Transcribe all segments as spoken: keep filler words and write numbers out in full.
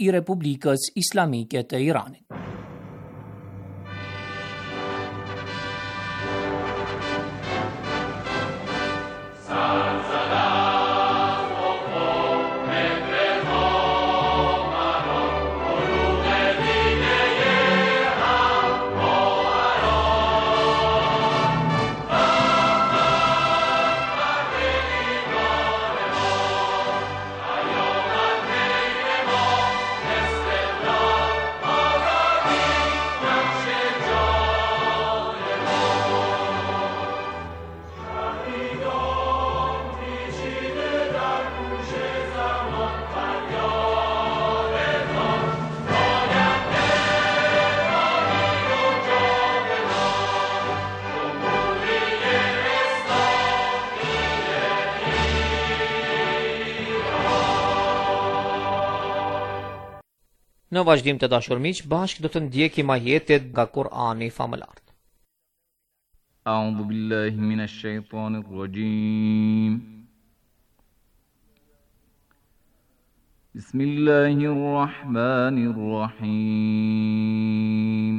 i Republikës Islamike të Iranit. Në vazhdim të dashur miq, bashkë do të ndjekim ajetet nga Kur'ani famëlar. A'udhu billahi minash shaitanir rajim. Bismillahir rahmanir rahim.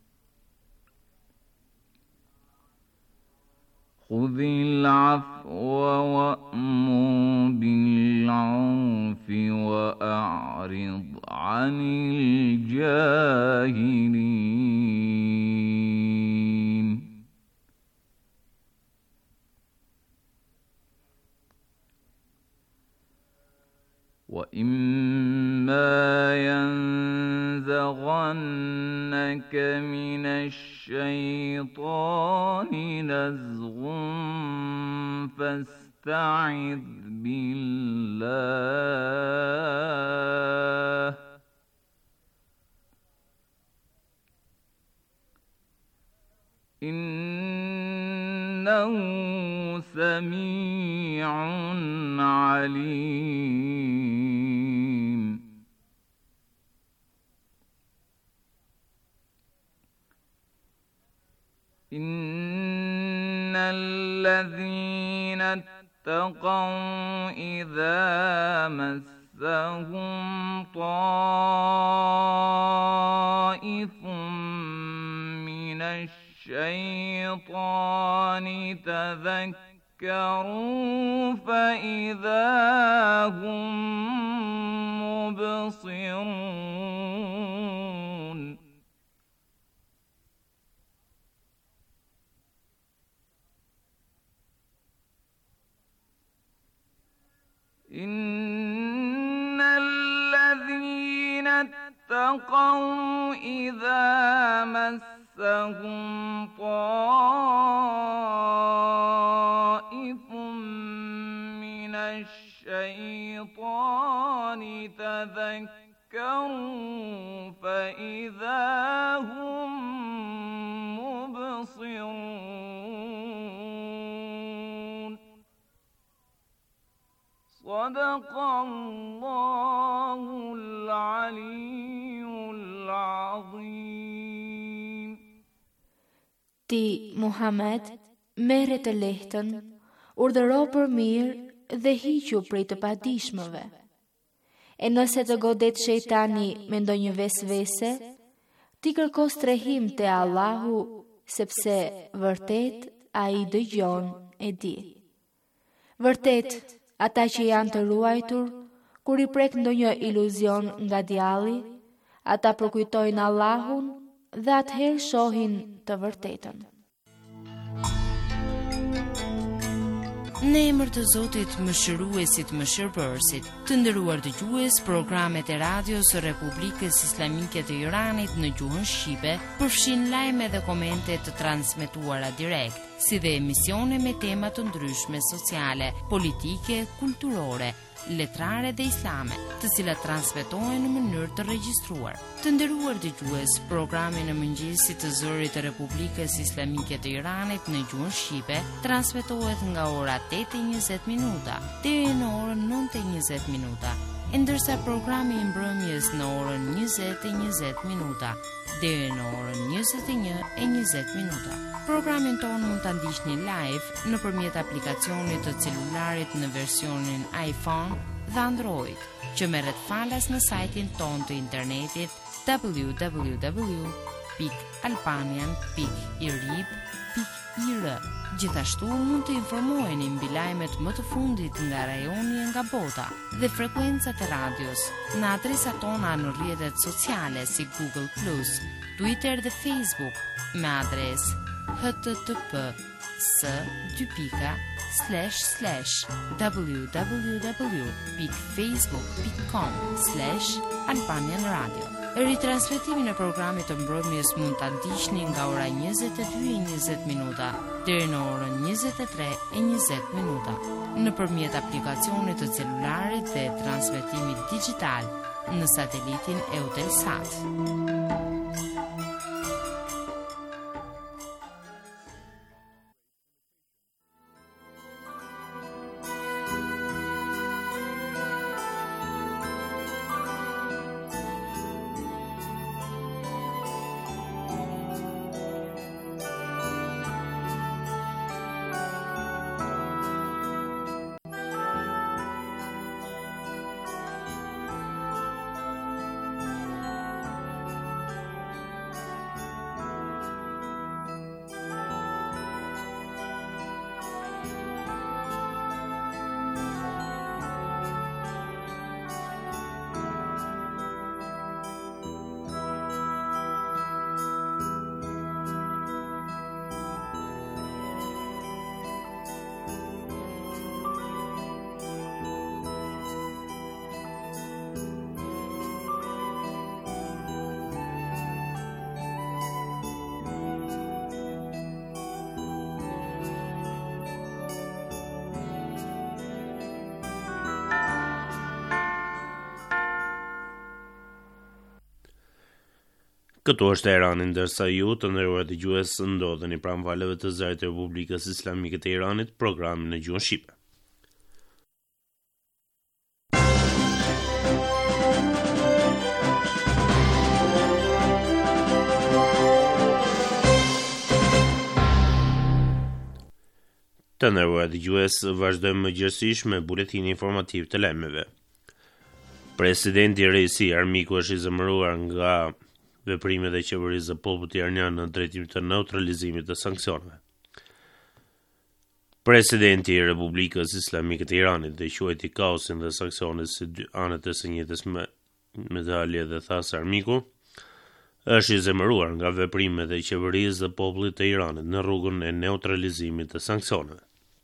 Khudhil afwa wa'mur bil 'urfi wa'rid 'anil jahilin. وَإِمَّا يَنزَغَنَّكَ مِنَ الشَّيْطَانِ نَزْغٌ فَاسْتَعِذْ بِاللَّهِ إِنَّهُ سَمِيعٌ عَلِيمٌ. إِنَّ الَّذِينَ اتَّقَوْا إِذَا مَسَّهُمْ طَائِفٌ مِّنَ الشَّيْطَانِ تَذَكَّرُوا فَإِذَا هُمْ مُبْصِرُونَ. إِنَّ الَّذِينَ اتَّقَوْا إِذَا مَسَّهُمْ طَائِفٌ مِّنَ الشَّيْطَانِ تَذَكَّرُوا فَإِذَا هُمْ مُبْصِرُونَ. صدق الله العلي العظيم. Ti, Muhammed, merre të lehtën, urdhëro për mirë dhe hiqu prej të padijshmëve. E nëse të godet shejtani me ndonjë vesvese, ti kërko strehim te Allahu, sepse vërtet ai dëgjon e di. Vërtet, ata që janë të ruajtur, kur i prek ndonjë iluzion nga djalli, ata përkujtojnë Allahun dhe atëherë shohin të vërtetën. Në emër të Zotit Mëshiruesit Mëshirbërësit, të nderuar dëgjues, programet e radios së Republikës Islamike të Iranit në gjuhën shqipe përfshin lajme dhe komente të transmetuara direkt, si dhe emisione me tema të ndryshme sociale, politike, kulturore, letrare dhe islame, të cilat transmetohen në mënyrë të regjistruar. Të nderuar dëgjues, programi në mëngjesit të zërit të Republikës Islamike të Iranit në gjuhën shqipe transmetohet nga ora tetë e njëzet minuta deri në orën nëntë e njëzet minuta, e ndërsa programi i mbrëmjes në orën njëzet e njëzet minuta deri në orën njëzet e një e njëzet minuta. Programin tonë mund ta ndiqni live nëpërmjet aplikacionit të celularit në versionin iPhone dhe Android. që merret falas në sajtin ton të internetit w w w pikë albanian pikë i r i b pikë i r. Gjithashtu mund të informoheni mbi lajmet më të fundit nga rajoni e nga bota dhe frekuencat e radios në adresat tona në rrjetet sociale si Google plus, Twitter dhe Facebook me adresë h t t p s dy pika slash slash w w w pikë facebook pikë com slash albanian radio. Ritransmetimin e programit të mbrëmjes mund ta ndiqni nga ora njëzet e dy e njëzet minuta deri në orën njëzet e tre e njëzet minuta nëpërmjet aplikacionit të celularit dhe transmetimit digital në satelitin Eutelsat. Këtu është Irani, ndërsa ju të nderuar dëgjues ndodheni pranë valeve të zërit të Republikës Islamike të Iranit, programin në gjuhën shqipe. Të nderuar dëgjues, vazhdojmë mëngjesisht me buletinin informativ të lajmeve. Presidenti Reisi Armiku është i zemëruar nga veprimet e qeverisë së popullit iranian në drejtim të neutralizimit të sanksioneve. Presidenti i Republikës Islamike të Iranit dhe quajti kaosin dhe sanksionet si dy anët e së njëjtës medalje dhe tha se Armiku është i zemëruar nga veprimet e qeverisë së popullit të Iranit në rrugën e neutralizimit të sanksioneve.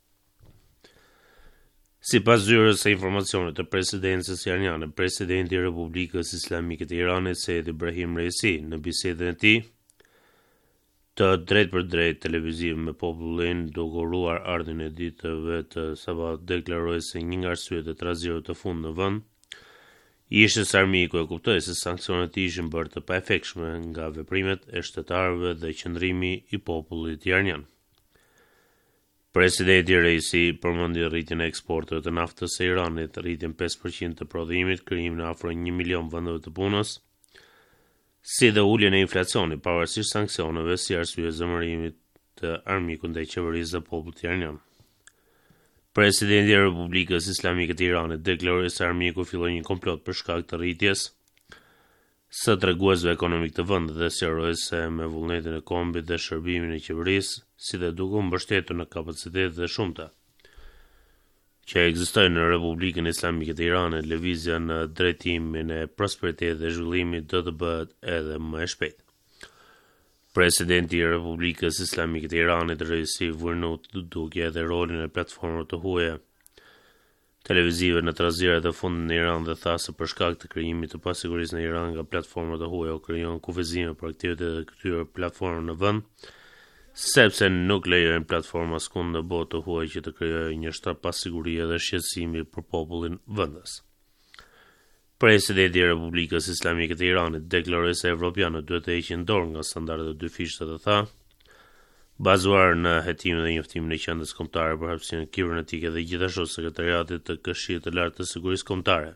Si pas zyrës së informacionit të presidencës iraniane, presidenti i Republikës Islamike të Iranit, Said Ibrahim Raisi, në bisedën e tij të drejt për drejt televiziv me popullin duke uruar ardhin e ditëve të sabat, deklaroi se një nga arsyet e trazirëve të fundit në vend ishte se Armiku e kuptoi se sanksionet ishin bërë të paefektshme nga veprimet e shtetarëve dhe qëndrimi i popullit iranian. Presidenti Reisi përmendi rritjen e eksporteve të naftës së Iranit, rritjen pesë përqind të prodhimit, krijimin e afro një milion vendeve të punës, si dhe uljen e inflacionit pavarësisht sanksioneve si arsye zemërimit të Armikut ndaj qeverisë së popullit iranian. Presidenti i Republikës Islamike të Iranit deklaroi se Armiku filloi një komplot për shkak të rritjes së treguesve ekonomik të vendit dhe sqaroi se me vullnetin e kombit dhe shërbimin e qeverisë, si dhe duke u mbështetur në kapacitetet e shumta që ekzistojnë në Republikën Islamike të Iranit, lëvizja në drejtimin e prosperitetit dhe zhvillimit do të bëhet edhe më e shpejtë. Presidenti i Republikës Islamike të Iranit, Reisi, vërnut duke edhe rolin e platformave të huaja televizive në trazirat e fundit në Iran dhe tha se për shkak të krijimit të pasigurisë në Iran nga platformat e huaja u krijon kufizime për aktivitetet e këtyre platformave në vend, sepse nuk lejojnë platforma skund në botë të huaj që të krijojë një shtat pasigurie dhe shqetësimi për popullin vendas. Presidenti i Republikës Islamike të Iranit deklaroi se evropianët duhet të heqin dorë nga standardet e dyfishta dhe tha, bazuar në hetimin dhe njoftimin e qendrës kombëtare për hapësirën kibernetike dhe gjithashtu sekretariatit të Këshillit të Lartë të Sigurisë Kombëtare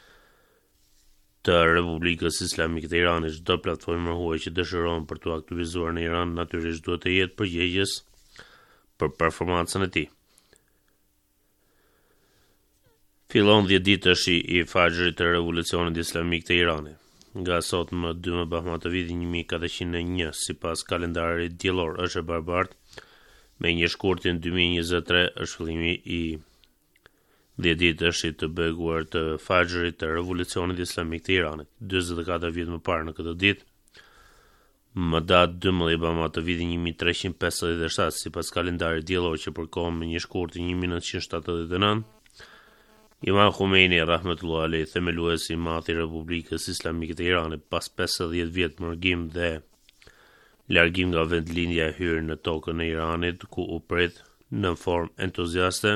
të Republikës Islamike të Iranit, çdo platformë huaj që dëshiron për të aktivizuar në Iran natyrisht duhet të jetë përgjegjës për performancën e tij. Fillon dhjetë ditësh i Fajrit të revolucionit islamik të Iranit. Nga sot më dymbë bahmat të vitit një mijë katëqind e një, sipas kalendarit diellor, është e barbartë me një shkurtin dy mijë njëzet e tre është fillimi i dhjetë ditësh i të beguar të Fajrit të revolucionit islamik të Iranit. njëzet e katër vjet më parë në këtë ditë, më datë dymbëdhjetë bahmat të vitit një mijë treqind e pesëdhjetë e shtatë, sipas kalendarit diellor që përkohën me një shkurtin një mijë nëntëqind e shtatëdhjetë e nëntë, Imam Khomeini rahmetullah alej, themeluesi i madh i Republikës Islamike të Iranit, pas pesëdhjetë vjet mërgim dhe largim nga vendlindja e hyrë në tokën e Iranit, ku u prit në formë entuziaste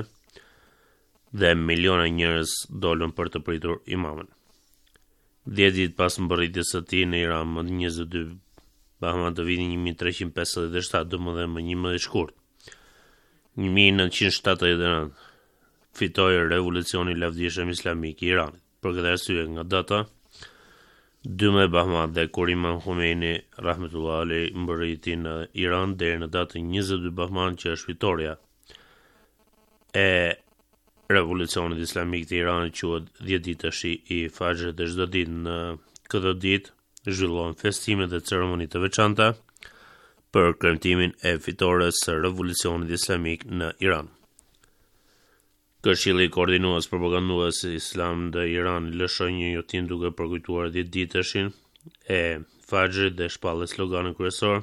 dhe miliona njerëz dolën për të pritur imamën. dhjetë ditë pas mbërritjes së tij në Iran, më njëzet e dy bahmat të vitit një mijë treqind e pesëdhjetë e shtatë, domethënë më njëmbëdhjetë shkurt, një mijë nëntëqind e shtatëdhjetë e nëntë, fitoi revolucioni i lavdishëm islamik i Iranit. Për këtë arsye, nga data dymbëdhjetë bahmat dhe kur Imam Khomeini rahmetullah alej mbërriti në Iran deri në datën njëzet e dy bahman, që është fitoria e revolucionit islamik të Iranit, quhet dhjetë ditësh i Fajrit, dhe çdo ditë në këtë ditë zhvillohen festime dhe ceremoni të veçanta për kremtimin e fitores së revolucionit islamik në Iran. Këshilli koordinues propagandues islam në Iran lëshoi një njotim duke përkujtuar dhjetë ditëshin e Fajrit dhe shpallë sloganin kryesor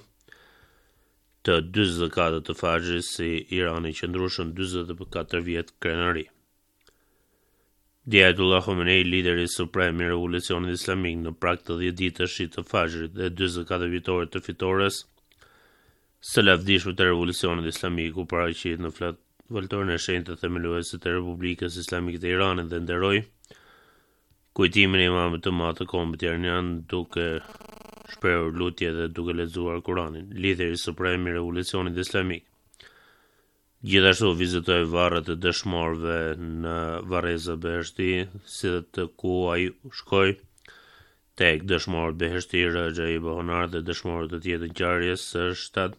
të dyzet e katër të Fajrit, si Irani qëndrueshëm dyzet e katër vjet krenari. Ayatollah Khomeini, lideri suprem i revolucionit islamik, në prag të dhjetë ditëshit të Fajrit dhe dyzet e katër vjetorit të fitores së lavdishme të revolucionit islamik, u paraqit në flet Valtorin e shenjtë të themeluesit të Republikës Islamike të Iranit dhe nderoi kujtimin e imamit të madh të kombit iranian, duke shprehur lutje dhe duke lexuar Kuranin. Lideri suprem i revolucionit islamik gjithashtu vizitoi varret e dëshmorëve në Varreza Beheshti, si dhe të ku ai shkoi tek dëshmorët Beheshti, Raja i Bahonar dhe dëshmorët të tjerë të ngjarjes së shtatë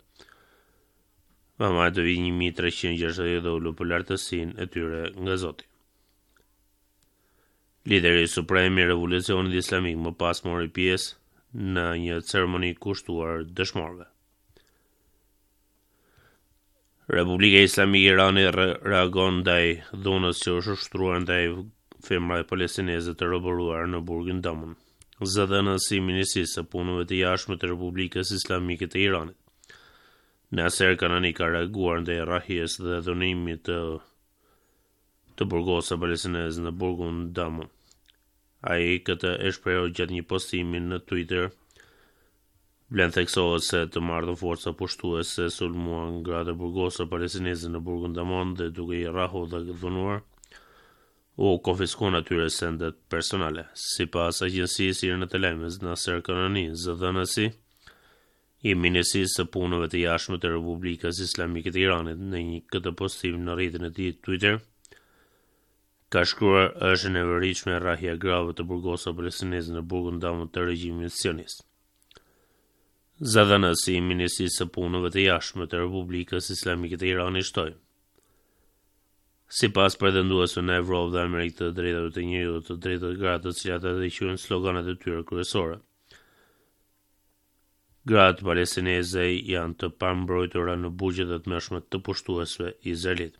bahmat të vitit një mijë treqind e gjashtëdhjetë dhe u lu për lartësinë e tyre nga Zoti. Lideri suprem i revolucionit islamik më pas mori pjesë në një ceremoni kushtuar dëshmorëve. Republika Islamike e Iranit re reagon ndaj dhunës që është ushtruar ndaj femrave palestineze të roboruar në burgun Daman. Zëdhënësi i Ministrisë së Punëve të Jashtme të Republikës Islamike të Iranit, Nasser Kanani, ka reaguar ndaj rrahjes dhe dhunimit të të burgosave palestineze në burgun Daman. Ai këtë e shprehur gjatë një postimi në Twitter. Vlen theksohet se të marrën forca pushtuese sulmuan gratë burgosave palestineze në burgun Daman dhe duke i rrahur dhe dhunuar, u konfiskuan atyre sendet personale. Sipas agjencisë Irne të Lajmeve, Nasser Kanani, zëdhënësi i Ministrisë së Punëve të Jashtme të Republikës Islamike të Iranit, në një këtë postim në rrjetin e tij Twitter, ka shkruar: është e nevojshme rrahja grave të burgosave palestineze në burgun Daman të regjimit sionist. Zëdhënësi i Ministrisë së Punëve të Jashtme të Republikës Islamike të Iranit shtoi: sipas pretenduesve në Evropë dhe Amerikë të drejtave të njerëzit, të drejtat e gratë, të cilat edhe quhen sloganet e tyre kryesore, gratë palestineze janë të pambrojtura në bugjet e tmeshme të pushtuesve izraelit.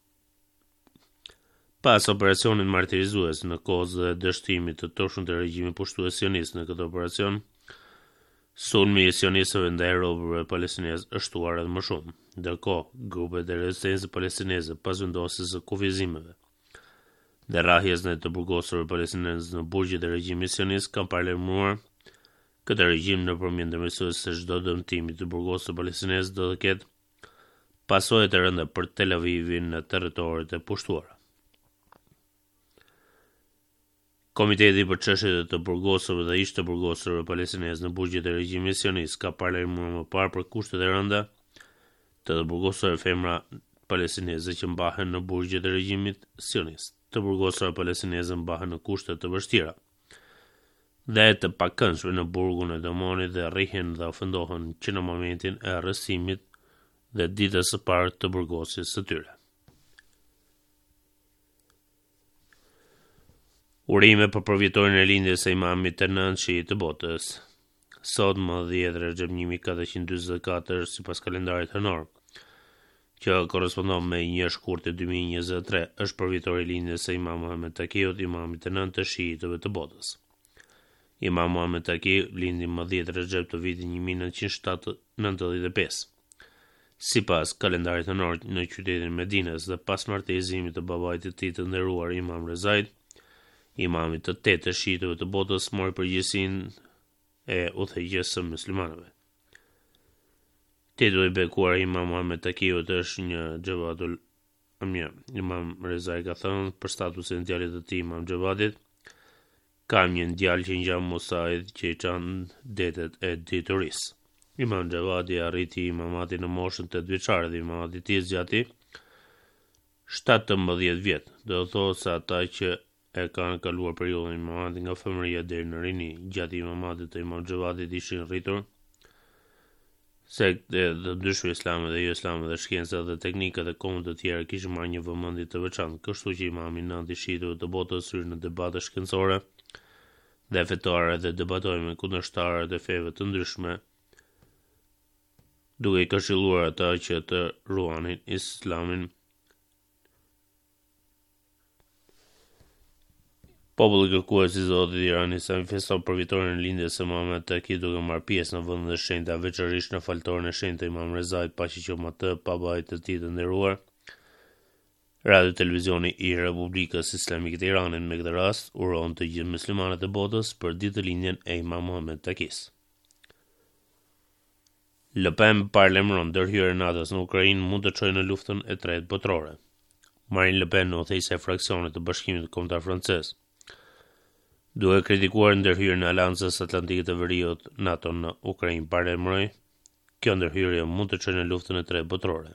Pas operacionit martirizues në kozë dhe dështimit të toshun të regjimit pushtues sionist në këtë operacion, sulmi i sionistëve ndaj robërve palestinezë është shtuar edhe më shumë. Ndërkohë, grupet e rezistencës palestineze, pas vendosjes së kufizimeve dhe rrahjes në të burgosave palestinezë në burgjet e regjimit sionist, kanë paralajmëruar këtë regjim nëpërmjet ndërmjetësues se çdo dëmtim i të burgosave palestinezë do të ketë pasojë të rënda për Tel Avivin në territoret e pushtuara. Komiteti për çështjet e të burgosave dhe ish të burgosave palestinezë në burgjet e regjimit sionist ka paralajmëruar më parë për kushtet e rënda të të burgosave femra palestineze që mbahen në burgjet e regjimit sionist. Të burgosave palestineze mbahen në kushte të vështira dhe të pakëndshme në burgun e Damanit dhe rrihen dhe ofendohen që në momentin e arrestimit dhe ditës së parë të burgosjes së tyre. Urime për përvjetorin e lindjes së imamit të nëntë shiit të botës. Sot më dhjetë Rexhep një mijë katërqind e dyzet e katër sipas kalendarit hënor, që korrespondon me një shkurt e dy mijë e njëzet e tre, është përvjetori i lindjes së Imam Muhammed Takiut, imamit të nëntë të shiitëve të botës. Imam Muhammed Taki lindi më dhjetë Rexhep të vitit një mijë nëntëqind nëntëdhjetë e pesë. Sipas kalendarit hënor në qytetin Medinës dhe pas martësimit të babait të tij të nderuar Imam Rezait, imamit të tetë të shiitëve të botës, mori përgjegjësinë e udhëheqjes së muslimanëve. Titulli i bekuar i Imam Muhammed Takiut është një Xhevatul Amja. Imam Rezai ka thënë për statusin e djalit të tij Imam Xhevatit: "Kam një djalë që ngjam Musaid që i çan detet e diturisë." Imam Xhevati arriti imamatin në moshën të nëntëdhjetë vjeçare dhe imamati i tij zgjati shtatëmbëdhjetë vjet. Do të thotë se ata që e kanë kaluar periudhën e imamatit nga fëmëria deri në rini, gjatë imamatit të Imam Xhevatit ishin rritur sekte dhe ndryshme islame dhe jo islame dhe shkenca dhe teknika dhe kohë të tjera kishin marrë një vëmendje të veçantë, kështu që imami i nëntë i shiitëve të botës hyri në debate shkencore dhe fetare dhe debatoi me kundërshtarët e feve të ndryshme, duke i këshilluar ata që të ruanin islamin. Populli kërkues i Zotit i Iranit sa feston përvitorin e lindjes së Muhammed Taki duke marrë pjesë në vendet e shenjta, veçanërisht në faltorin e shenjtë të Imam Rezait, paqë qoftë me të pa babait të tij të nderuar. Radio Televizioni i Republikës Islamike të Iranit me këtë rast uron të gjithë muslimanët e botës për ditëlindjen e Imam Muhammed Takis. Le Pen parlemron ndërhyrjen e NATO-s në Ukrainë mund të çojë në luftën e tretë botërore. Marine Le Pen, udhëheqëse e fraksionit të Bashkimit Kombëtar Francez, duke kritikuar ndërhyrjen e Aleancës Atlantike të Veriut NATO në Ukrainë, parlemroi: "Kjo ndërhyrje mund të çojë në luftën e tretë botërore."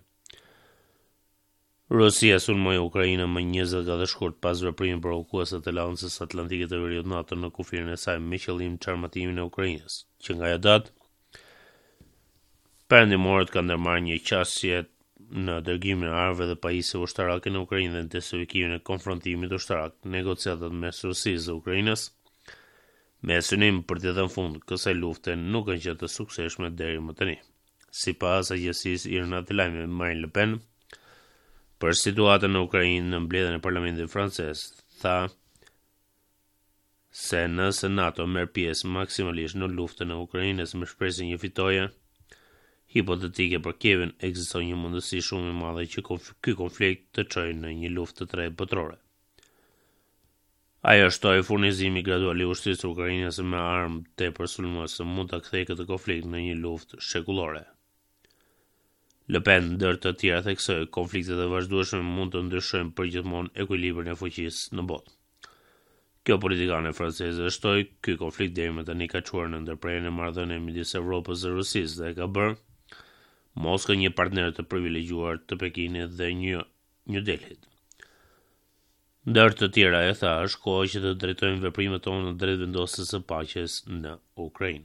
Rusia sulmoi Ukrainën më njëzet gradë shkurt pas veprimit provokuese të Aleancës Atlantike të Veriut NATO në kufirin e saj me qëllim çarmatimin e Ukrainës, që nga ajo datë perëndimorët kanë ndërmarrë një qasje në dërgimin e armëve dhe pajisjeve ushtarake në Ukrainë dhe intensifikimin e konfrontimit ushtarak. Negociatat mes Rusisë dhe Ukrainës me synim për të dhënë fund kësaj lufte nuk kanë qenë të suksesshme deri më tani. Sipas agjencisë Irna të lajmeve, Marine Le Pen për situatën në Ukrainë në mbledhjen e parlamentit francez tha se nëse NATO merr pjesë maksimalisht në luftën e Ukrainës me shpresë një fitoje hipotetike për Kievin, ekziston një mundësi shumë e madhe që konf- ky konflikt të çojë në një luftë të tretë botërore. Ajo shtoi furnizimi gradual i ushtrisë ukrainase me armë tepër sulmuese mund ta kthejë këtë konflikt në një luftë shekullore. Le Pen ndër të tjera theksoi konfliktet e vazhdueshme mund të ndryshojnë përgjithmonë ekuilibrin e fuqisë në botë. Kjo politikane franceze shtoi ky konflikt deri më tani ka çuar në ndërprerjen e marrëdhënieve midis Evropës dhe Rusisë dhe ka bërë Moskë një partner të privilegjuar të Pekinit dhe një New Delhit. Ndër të tjera e tha, është kohë që të drejtojmë veprimet tona në drejt vendosjes së paqes në Ukrainë.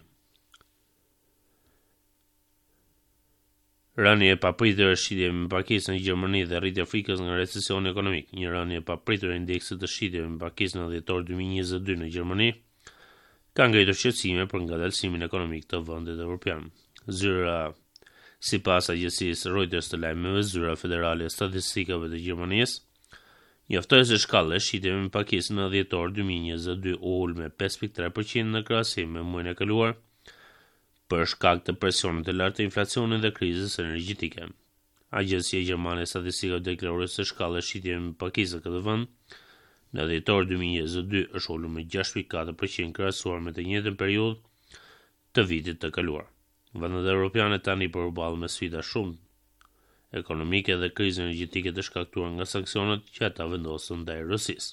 Rënje e papritur e shitjeve me Pakistan në Gjermani dhe rritja frikës nga recesioni ekonomik. Një rënje e papritur e indeksit të shitjeve me Pakistan në dhjetor dy mijë e njëzet e dy në Gjermani ka ngritur shqetësime për ngadalësimin ekonomik të vendit evropian. Zyra Sipas agjencisë Reuters të lajmeve, zyra federale e statistikave të Gjermanisë njoftoi se shkalla e shitjeve me Pakistan në dhjetor dy mijë e njëzet e dy u ul me pesë pikë tre përqind në krahasim me muajin e kaluar për shkak të presionit të lartë të inflacionit dhe krizës energjetike. Agjencia Gjermane e Statistikave deklaroi se shkalla e shitjeve me Pakistan këtë vend në dhjetor dy mijë e njëzet e dy është ulur me gjashtë pikë katër përqind krahasuar me të njëjtën periudhë të vitit të kaluar. Vendet evropiane tani përballen me sfida shumë ekonomike dhe krizën energjetike të shkaktuar nga sanksionet që ata vendosën ndaj Rusisë.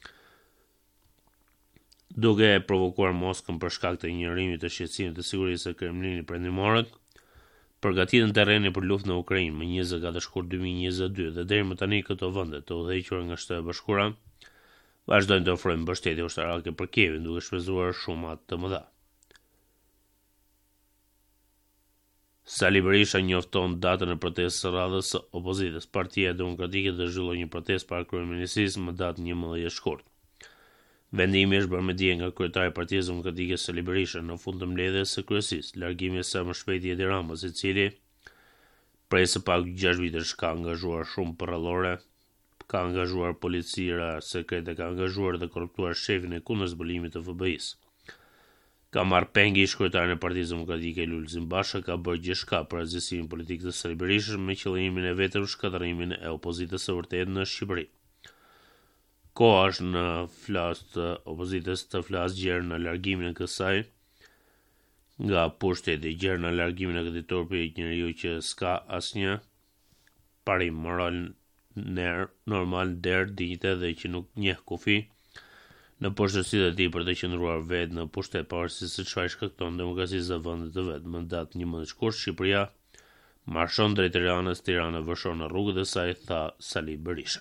Duke e provokuar Moskën për shkak të injorimit të shqetësimit të sigurisë së Kremlinit perëndimorët, përgatiten terreni për luftën në Ukrainë më njëzet gradë shkurt dy mijë e njëzet e dy dhe deri më tani këto vende të udhëhequra nga Shtetet e Bashkuara vazhdojnë të ofrojnë mbështetje ushtarake për Kievin duke shpenzuar shuma të mëdha. Sali Berisha njofton datën e protestës së radhës së opozitës. Partia Demokratike do zhvillojë një protestë para kryeministrisë më datë njëmbëdhjetë shkurt. Vendimi është bërë me dije nga kryetari i Partisë Demokratike Sali Berisha në fund të mbledhjes së kryesisë, largimi sa më shpejt i Edi Ramës, i cili prej së paku gjashtë vitesh ka angazhuar shumë përrallore, ka angazhuar policira sekrete, ka angazhuar dhe korruptuar shefin e kundërzbulimit të F B I-s. Ka marrë pengi kryetarin e Partisë Demokratike Lulzim Basha, ka bërë gjithçka për azhësimin politik të Sali Berishës me qëllimin e vetëm shkatërimin e opozitës së vërtetë në Shqipëri. Koha është në flas të opozitës të flas gjerë në largimin e kësaj nga pushteti, gjerë në largimin e këtij turpi, njeriu që s'ka asnjë parim moral, ner, normal, der, dinjitet dhe që nuk njeh kufi në poshtësitë e tij për të qëndruar vetë në pushtet pavarësisht se çfarë shkakton demokracisë së vendit të vet. Më datë njëmbëdhjetë shkurt Shqipëria marshon drejt Tiranës, Tirana vëshon në rrugët e saj, tha Sali Berisha.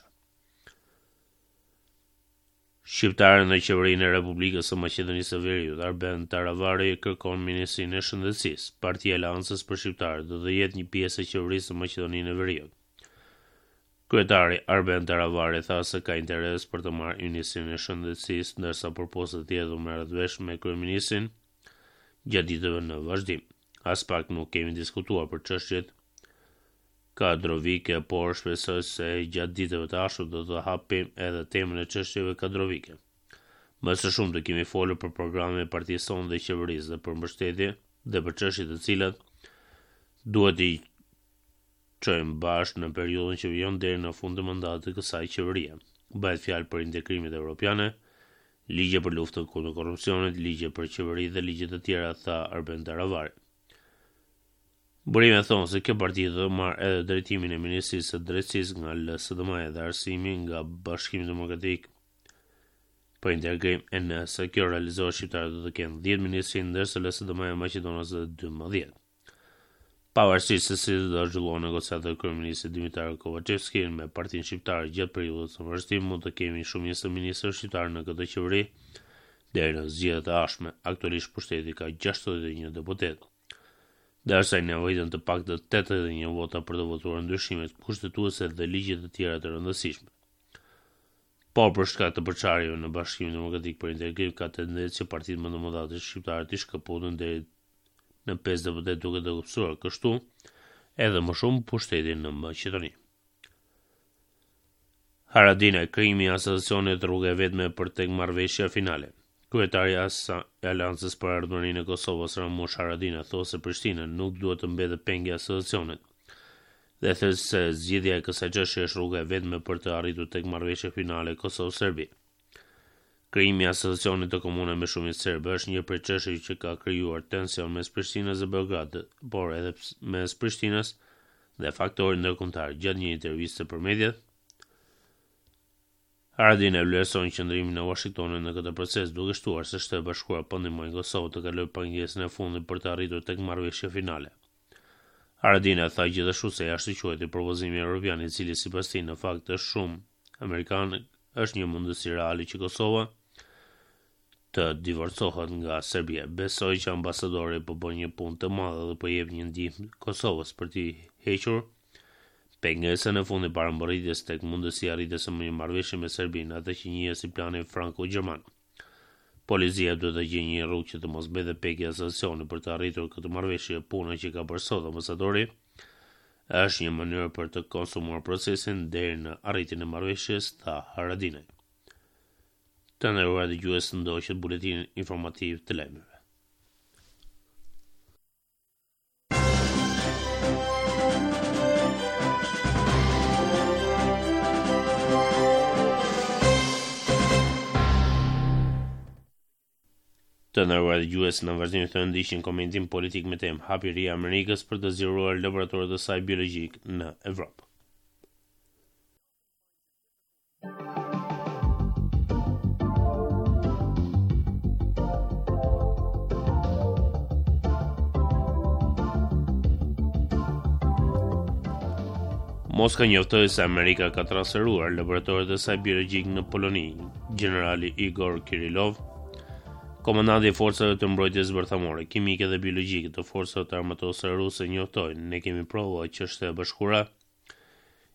Shqiptarët në qeverinë e Republikës së Maqedonisë së Veriut, Arben Taravari, kërkon Ministrinë e Shëndetësisë. Partia e Aleancës për Shqiptarët do të jetë një pjesë e qeverisë së Maqedonisë së Veriut. Kryetari Arben Taravari tha se ka interes për të marrë Ministrinë e Shëndetësisë, ndërsa përposa të tjetër merret vesh me kryeministrin gjatë ditëve në vazhdim. As pak nuk kemi diskutuar për çështjet kadrovike, por shpresoj se gjatë ditëve të ardhshme do të hapim edhe temën e çështjeve kadrovike. Më së shumti kemi folur për programin e partisë sonë dhe qeverisë dhe për mbështetje dhe për çështje të cilat duhet i çojmë bashkë në periudhën që vijon deri në fund të mandatit të kësaj qeverie. Bëhet fjalë për integrimet evropiane, ligje për luftën kundër korrupsionit, ligje për qeveri dhe ligje të tjera, tha Arben Taravari. Burime thonë se kjo parti do të marrë edhe drejtimin e Ministrisë së Drejtësisë nga L S D M-ja dhe arsimi nga Bashkimi Demokratik për Integrim, e nëse kjo realizohet, shqiptarët do të kenë dhjetë ministri, ndërsa L S D M-ja e Maqedonisë dymbëdhjetë. Pavarësisht se si do zhvillohen negociatat e kryeministit Dimitar Kovacevski me Partinë Shqiptare gjatë periudhës së vazhdim, mund të kemi shumicë ministrë shqiptar në këtë qeveri deri në zgjedhjet e ardhshme. Aktualisht pushteti ka gjashtëdhjetë e një deputet. Dërsa i nevojitën të paktën tetëdhjetë e një vota për të votuar ndryshimet kushtetuese dhe ligjet të tjera të rëndësishme. Por për shkak të përçarjeve në Bashkimin Demokratik për Integrim, ka tendencë që partitë më të mëdha të shqiptarët të shkëputen deri në pesë deputet, duke të kuptuar kështu edhe më shumë pushtetin në Maqedoni. Haradinaj, krijimi i asociacionit rrugë e vetme për tek marrëveshja finale. Kryetari i Aleancës për Ardhmërinë e Kosovës, Ramush Haradinaj, thotë se Prishtina nuk duhet të mbetet pengë e asociacionit dhe thënë se zgjidhja e kësaj çështje është rruga e vetme për të arritur tek marrëveshja finale Kosovë-Serbi. Krijimi i asociacionit të komunave me shumicë serbe është një prej çështjeve që ka krijuar tension mes Prishtinës dhe Beogradit, por edhe mes Prishtinës dhe faktorit ndërkombëtar. Gjatë një interviste për mediat, Haradinaj vlerëson qëndrimin e Washingtonit në këtë proces, duke shtuar se Shtetet e Bashkuara po ndihmojnë Kosovën të kalojë pengesën e fundit për të arritur tek marrëveshja finale. Haradinaj tha gjithashtu se jashtë quhet propozimi evropian, i cili sipas tij në fakt është shumë amerikan, është një mundësi reale që Kosova të divorcohet nga Serbia. Besoj që ambasadori po bën një punë të madhe dhe po jep një ndihmë Kosovës për të hequr pengesën e fundit para mbërritjes tek mundësia e arritjes së një marrëveshje me Serbinë, atë që njihet si plani franko-gjerman. Policia duhet të gjejë një rrugë që të mos mbetet pegë asociacioni për të arritur këtë marrëveshje. Puna që ka bërë sot ambasadori është një mënyrë për të konsumuar procesin deri në arritjen e marrëveshjes, tha Haradinaj. Të nderuar dëgjues, ndoqët buletinin informativ të lajmeve. Të nderuar dëgjues, në vazhdim të ndiqni komentim politik me temë hapëria e Amerikës për të zgjeruar laboratorët e saj biologjik në Evropë. Moska njoftoi se Amerika ka transferuar laboratorët e saj biologjik në Poloni. Generali Igor Kirillov, komandanti i forcave të mbrojtjes bërthamore, kimike dhe biologjike të forcave të armatosura ruse, njoftojnë: ne kemi prova që Shtetet e Bashkuara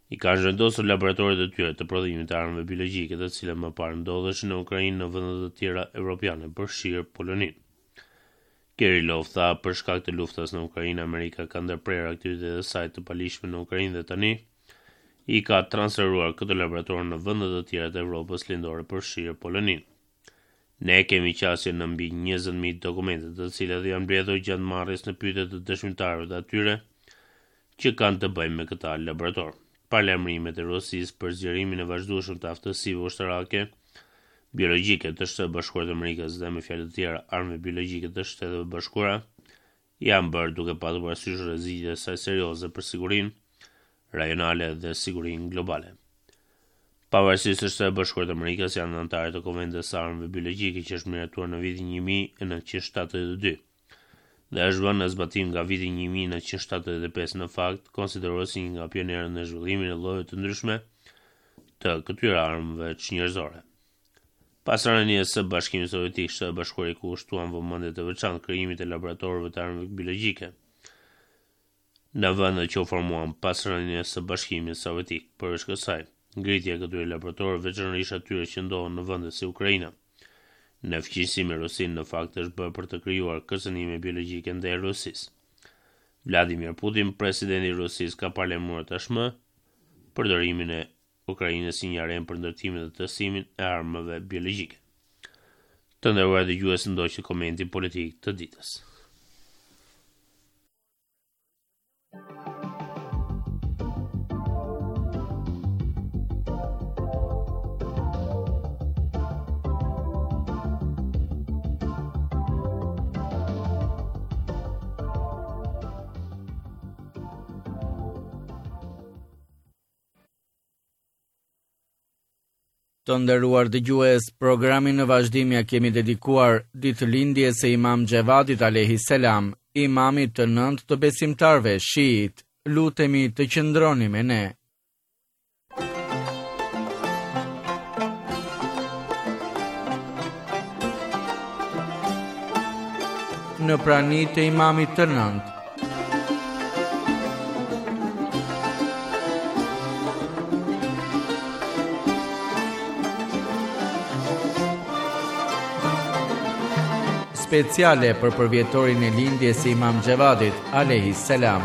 I kanë zhvendosur laboratoret e tyre të prodhimit të armëve biologjike, të cilat më parë ndodheshin në Ukrainë në vende të tjera evropiane, përfshirë Poloninë. Kirillov tha për shkak të luftës në Ukrainë, Amerika ka ndërprerë aktivitetet e saj të palishme në Ukrainë dhe tani i ka transferuar këtë laborator në vende të tjera të Evropës lindore, përfshirë Poloninë. Ne kemi qasje në mbi njëzet mijë dokumente, të cilat janë mbledhur gjatë marrjes në pyetje të dëshmitarëve të atyre që kanë të bëjnë me këtë laborator. Parlemrimet e Rusisë për zgjerimin e vazhdueshëm të aftësive ushtarake biologjike të Shtetit Bashkuar të Amerikës dhe me fjalë të tjera armë biologjike të Shteteve Bashkuara janë bërë duke pasur parasysh rrezikët e saj serioze për sigurinë rajonale dhe sigurinë globale. Pavarësisht se Shtetet Bashkuar të Amerikës janë anëtarë të Konventit të Armëve Biologjike që është miratuar në vitin një mijë e nëntëqind shtatëdhjetë e dy. Dhe është vënë në zbatim nga viti një mijë e nëntëqind shtatëdhjetë e pesë, në fakt konsiderohet si një nga pionerët në zhvillimin e llojeve të ndryshme të këtyre armëve çnjerëzore. Pas rënies së Bashkimit Sovjetik, Shtetet Bashkuara i kushtuan vëmendje të veçantë krijimit të laboratorëve të armëve biologjike në vendet që u formuan pas rënies së Bashkimit Sovjetik. Përveç kësaj, ngritja e këtyre laboratorëve, veçanërisht atyre që ndodhen në vende si Ukraina, në fqinjësi me Rusinë, në fakt është bërë për të krijuar kërcënime biologjike ndaj Rusisë. Vladimir Putin, presidenti i Rusisë, ka parlemuar tashmë përdorimin e Ukrainës si një arenë për ndërtimin dhe testimin e armëve biologjike. Të nderuar dëgjues, ndoqët komenti politik të ditës. Të nderuar dëgjues, programin në vazhdim ja kemi dedikuar ditëlindjes së Imam Xhevadit alayhis salam, imamit të nëntë të besimtarve shiit. Lutemi të qëndroni me ne. Në pranitë e imamit të nëntë, speciale për përvjetorin e lindjes së Imam Xhevadit alayhis salam.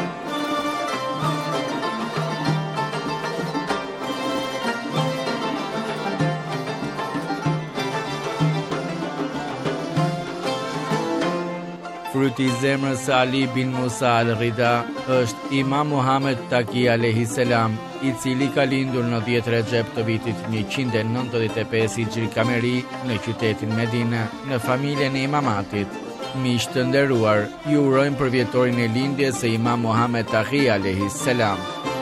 Fryti i zemrës së Ali bin Musa al-Rida është Imam Muhammed Taki alayhis salam, i cili ka lindur në dhjetë Rexhep të vitit njëqind e nëntëdhjetë e pesë hijri kameri në qytetin Medinë, në familjen e imamatit. Miq të nderuar, ju urojmë përvjetorin e lindjes së Imam Muhammed Taki alayhis salam.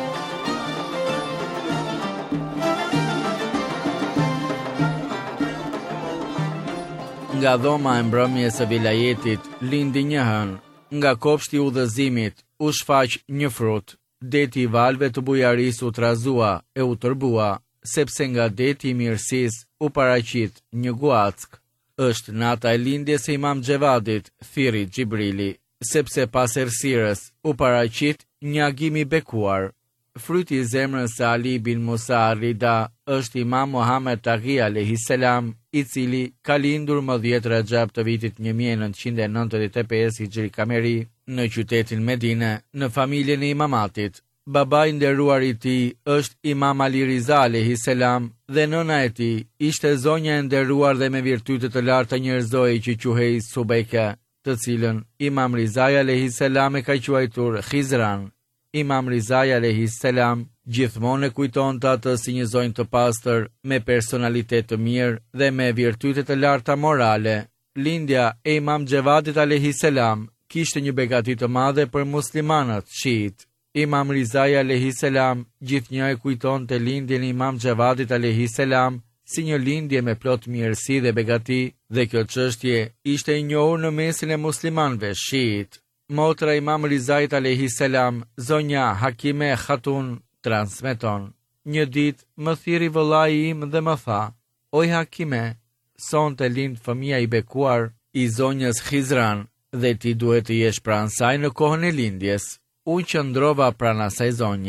Nga dhoma e mbrëmjes së vilajetit lindi një hën, nga kopshti i udhëzimit u shfaq një frut. Deti i valve të bujaris u trazua e u tërbua, sepse nga deti i mirësisë u paraqit një guack. Është nata e lindjes së Imam Xhevadit, thirri Xhibrili, sepse pas errësirës u paraqit një agim i bekuar. Fryti i zemrës së Ali bin Musa al-Rida është Imam Muhammed Taki alayhis salam, i cili ka lindur më dhjetë Rexhep të vitit një mijë e nëntëqind e nëntëdhjetë e pesë hijri kameri në qytetin Medinë, në familjen e imamatit. Babai i nderuar i tij është Imam Ali Riza alayhis salam dhe nëna e tij ishte zonja e nderuar dhe me virtyte të larta njerëzore që quhej Subejke, të cilën Imam Riza alayhis salam e ka quajtur Khizran. Imam Riza alayhis salam gjithmonë e kujtonte atë si një zonjë të pastër, me personalitet të mirë dhe me virtyte të larta morale. Lindja e Imam Xhevadit alayhis salam kishte një begati të madhe për muslimanët shiit. Imam Riza alayhis salam gjithnjë e kujtonte lindjen e Imam Xhevadit alayhis salam si një lindje me plot mirësi dhe begati, dhe kjo çështje ishte e njohur në mesin e muslimanëve shiit. Motra e Imam Rizait alayhis salam, zonja Hakime Khatun, transmeton: një ditë më thiri vëllai im dhe më tha: "Oj Hakime, sonte lind fëmia i bekuar i zonjës Khizran dhe ti duhet të jesh pranë saj në kohën e lindjes." Unë qëndrova pranë asaj zonje.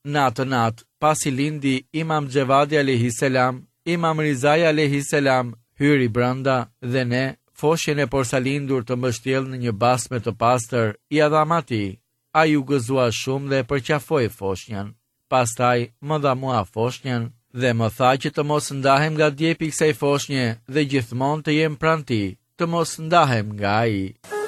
Në atë natë, pasi lindi Imam Xhevadi alayhis salam, Imam Rizai alayhis salam hyri brenda dhe ne, foshjen e porsalindur të mbështjell në një basme të pastër, i adhamati. Ai u gëzua shumë dhe përqafoi foshnjën. Pastaj më dha mua foshnjën dhe më tha që të mos ndahem nga djepi i kësaj foshnje dhe gjithmonë të jem pranë tij, të mos ndahem nga ai.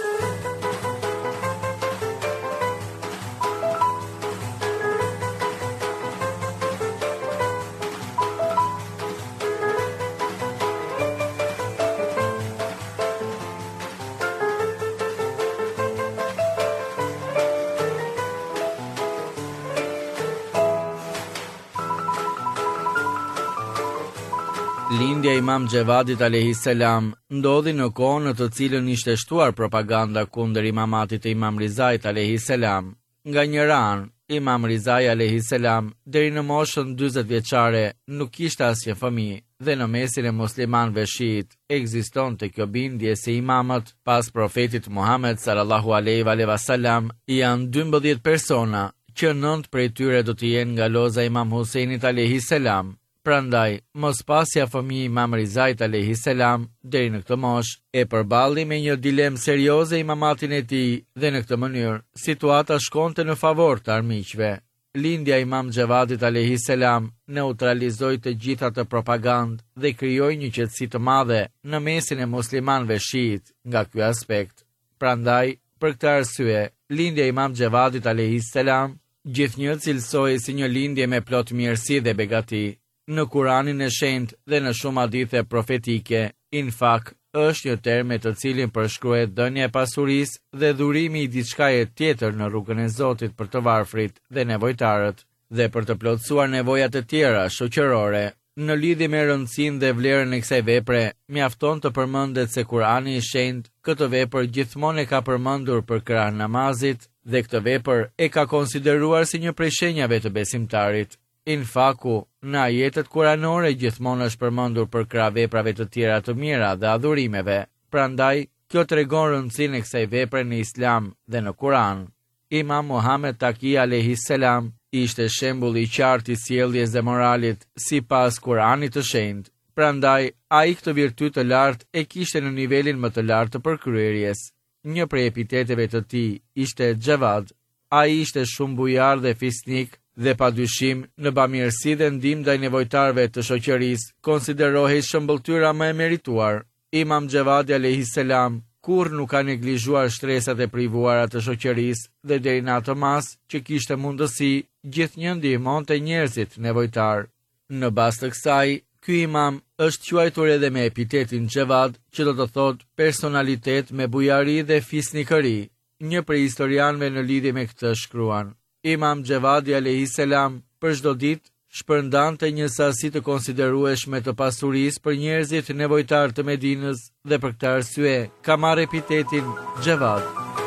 Lindja e Imam Xhevadit alayhis salam ndodhi në kohën në të cilën ishte shtuar propaganda kundër imamatit të Imam Rizait alayhis salam. Nga njëra anë, Imam Rizai alayhis salam deri në moshën dyzet vjeçare nuk kishte asnjë fëmijë dhe në mesin e muslimanëve shiit ekzistonte kjo bindje se imamët pas profetit Muhammed sallallahu alaihi wasallam janë dymbëdhjetë persona që nëntë prej tyre do të jenë nga loza e Imam Husajnit alayhis salam. Prandaj, mos pasja fëmijë Imam Rizait alayhis salam deri në këtë moshë e përballi me një dilemë serioze imamatin e tij dhe në këtë mënyrë situata shkonte në favor të armiqve. Lindja e Imam Xhevadit alayhis salam neutralizoi të gjitha të propagandë dhe krijoi një qetësi të madhe në mesin e muslimanëve shiit nga ky aspekt. Prandaj, për këtë arsye, lindja e Imam Xhevadit alayhis salam gjithnjë cilësoi si një lindje me plot mirësi dhe begati. Në Kuranin e Shenjtë dhe në shumë hadithe profetike, infak është një term me të cilin përshkruhet dhënia e pasurisë dhe dhurimi i diçkaje tjetër në rrugën e Zotit për të varfrit dhe nevojtarët, dhe për të plotësuar nevojat e tjera shoqërore. Në lidhje me rëndësinë dhe vlerën e kësaj vepre, mjafton të përmendet se Kurani i Shenjtë këtë vepër gjithmonë e ka përmendur për krah namazit dhe këtë vepër e ka konsideruar si një prej shenjave të besimtarit. Infaku në ajetet kuranore gjithmonë është përmendur për krah veprave të tjera të mira dhe adhurimeve. Prandaj, kjo tregon rëndësinë e kësaj vepre në Islam dhe në Kuran. Imam Muhammed Taki alayhis salam ishte shembull i qartë i sjelljes dhe moralit sipas Kuranit të Shenjtë. Prandaj, ai këtë virtyt të lartë e kishte në nivelin më të lartë të përkryerjes. Një prej epiteteve të tij ishte Xhevad. Ai ishte shumë bujar dhe fisnik dhe pa dyshim në bamirësi dhe ndihmë ndaj nevojtarëve të shoqërisë, konsiderohej shëmbëltyra më e merituar. Imam Xhevadi alayhis salam kur nuk ka neglizhuar shtresat e privuara të shoqërisë dhe deri në atë mas që kishte mundësi, gjithnjë ndihmonte njerëzit nevojtar. Në bazë të kësaj, ky imam është quajtur edhe me epitetin Xhevad, që do të thotë personalitet me bujari dhe fisnikëri. Një prej historianëve në lidhje me këtë shkruan: Imam Xhevadi alayhis salam për çdo ditë shpërndante një sasi të konsiderueshme të pasurisë për njerëzit nevojtar të Medinës dhe për këtë arsye ka marrë epitetin Xhevad.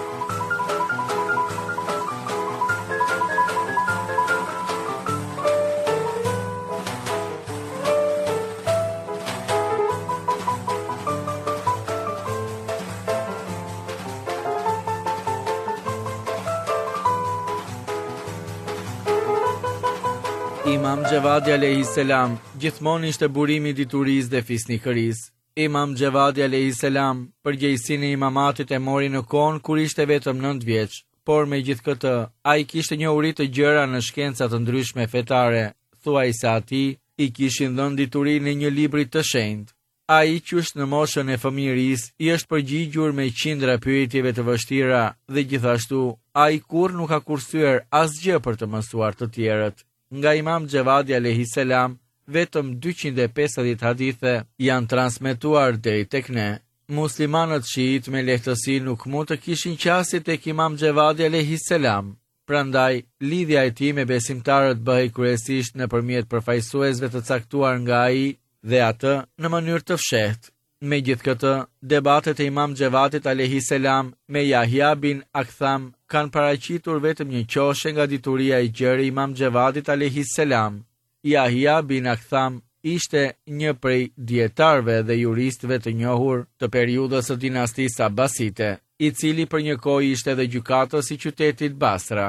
Imam Xhevadi alayhis salam gjithmonë ishte burimi i diturisë dhe fisnikërisë. Imam Xhevadi alayhis salam përgjegjësinë e imamatit e mori në kohën kur ishte vetëm nëntë vjeç, por megjithatë ai kishte një uri të gjëra në shkenca të ndryshme fetare, thuaj se atij i kishin dhënë diturinë në një libri të shenjtë. Ai qysh në moshën e fëmijërisë i është përgjigjur me qindra pyetjeve të vështira dhe gjithashtu ai kurrë nuk ka kursyer asgjë për të mësuar të tjerët. Nga Imam Xhevadi alayhis salam, vetëm dyqind e pesëdhjetë hadithe janë transmetuar deri tek ne. Muslimanët shiit me lehtësi nuk mund të kishin qasje tek Imam Xhevadi alayhis salam. Prandaj, lidhja e tij me besimtarët bëhej kryesisht nëpërmjet përfaqësuesve të caktuar nga ai dhe atë në mënyrë të fshehtë. Megjithatë, debatet e Imam Xhevadit alayhis salam me Yahya bin Aktham kanë paraqitur vetëm një qoshe nga dituria e gjerë e Imam Xhevadit alayhis salam. Yahya bin Aktham ishte një prej dietarëve dhe juristëve të njohur të periudhës së dinastisë Abbasite, i cili për një kohë ishte edhe gjykatës i qytetit Basra.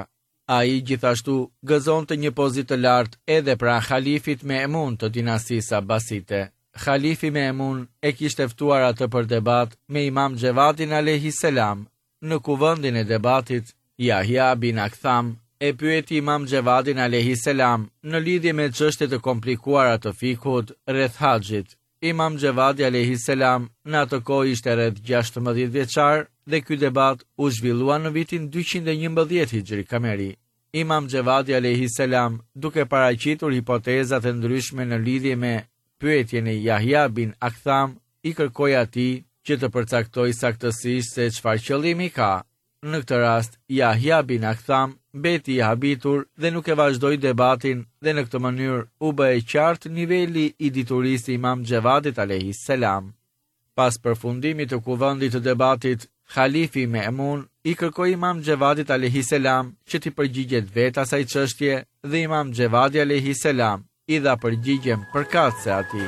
A i gjithashtu gëzonte një pozitë të lartë edhe pra Khalifit Me'mun të dinastisë Abbasite. Khalifi Me'mun e kishte ftuar atë për debat me Imam Xhevadin alayhis salam. Në kuvendin e debatit, Yahya bin Aktham e pyeti Imam Xhevadin alayhis salam në lidhje me çështje të komplikuara të fikut rreth haxhit. Imam Xhevadi alayhis salam në atë kohë ishte rreth gjashtëmbëdhjetë vjeçar dhe ky debat u zhvillua në vitin dyqind e njëmbëdhjetë Hijri Kameri. Imam Xhevadi alayhis salam, duke paraqitur hipotezat e ndryshme në lidhje me pyetjen e Yahya bin Aktham, i kërkoi atij që të përcaktoj saktësisht se çfarë qëllimi ka. Në këtë rast, Yahya bin Aktham mbeti i habitur dhe nuk e vazhdoi debatin dhe në këtë mënyrë u bë e qartë niveli i diturisë së Imam Xhevadit alayhis salam. Pas përfundimit të kuvendit të debatit, Khalifi Me'mun i kërkoi Imam Xhevadit alayhis salam që t'i përgjigjet vetë asaj çështje dhe Imam Xhevadi alayhis salam i dha përgjigjen përkatëse atij.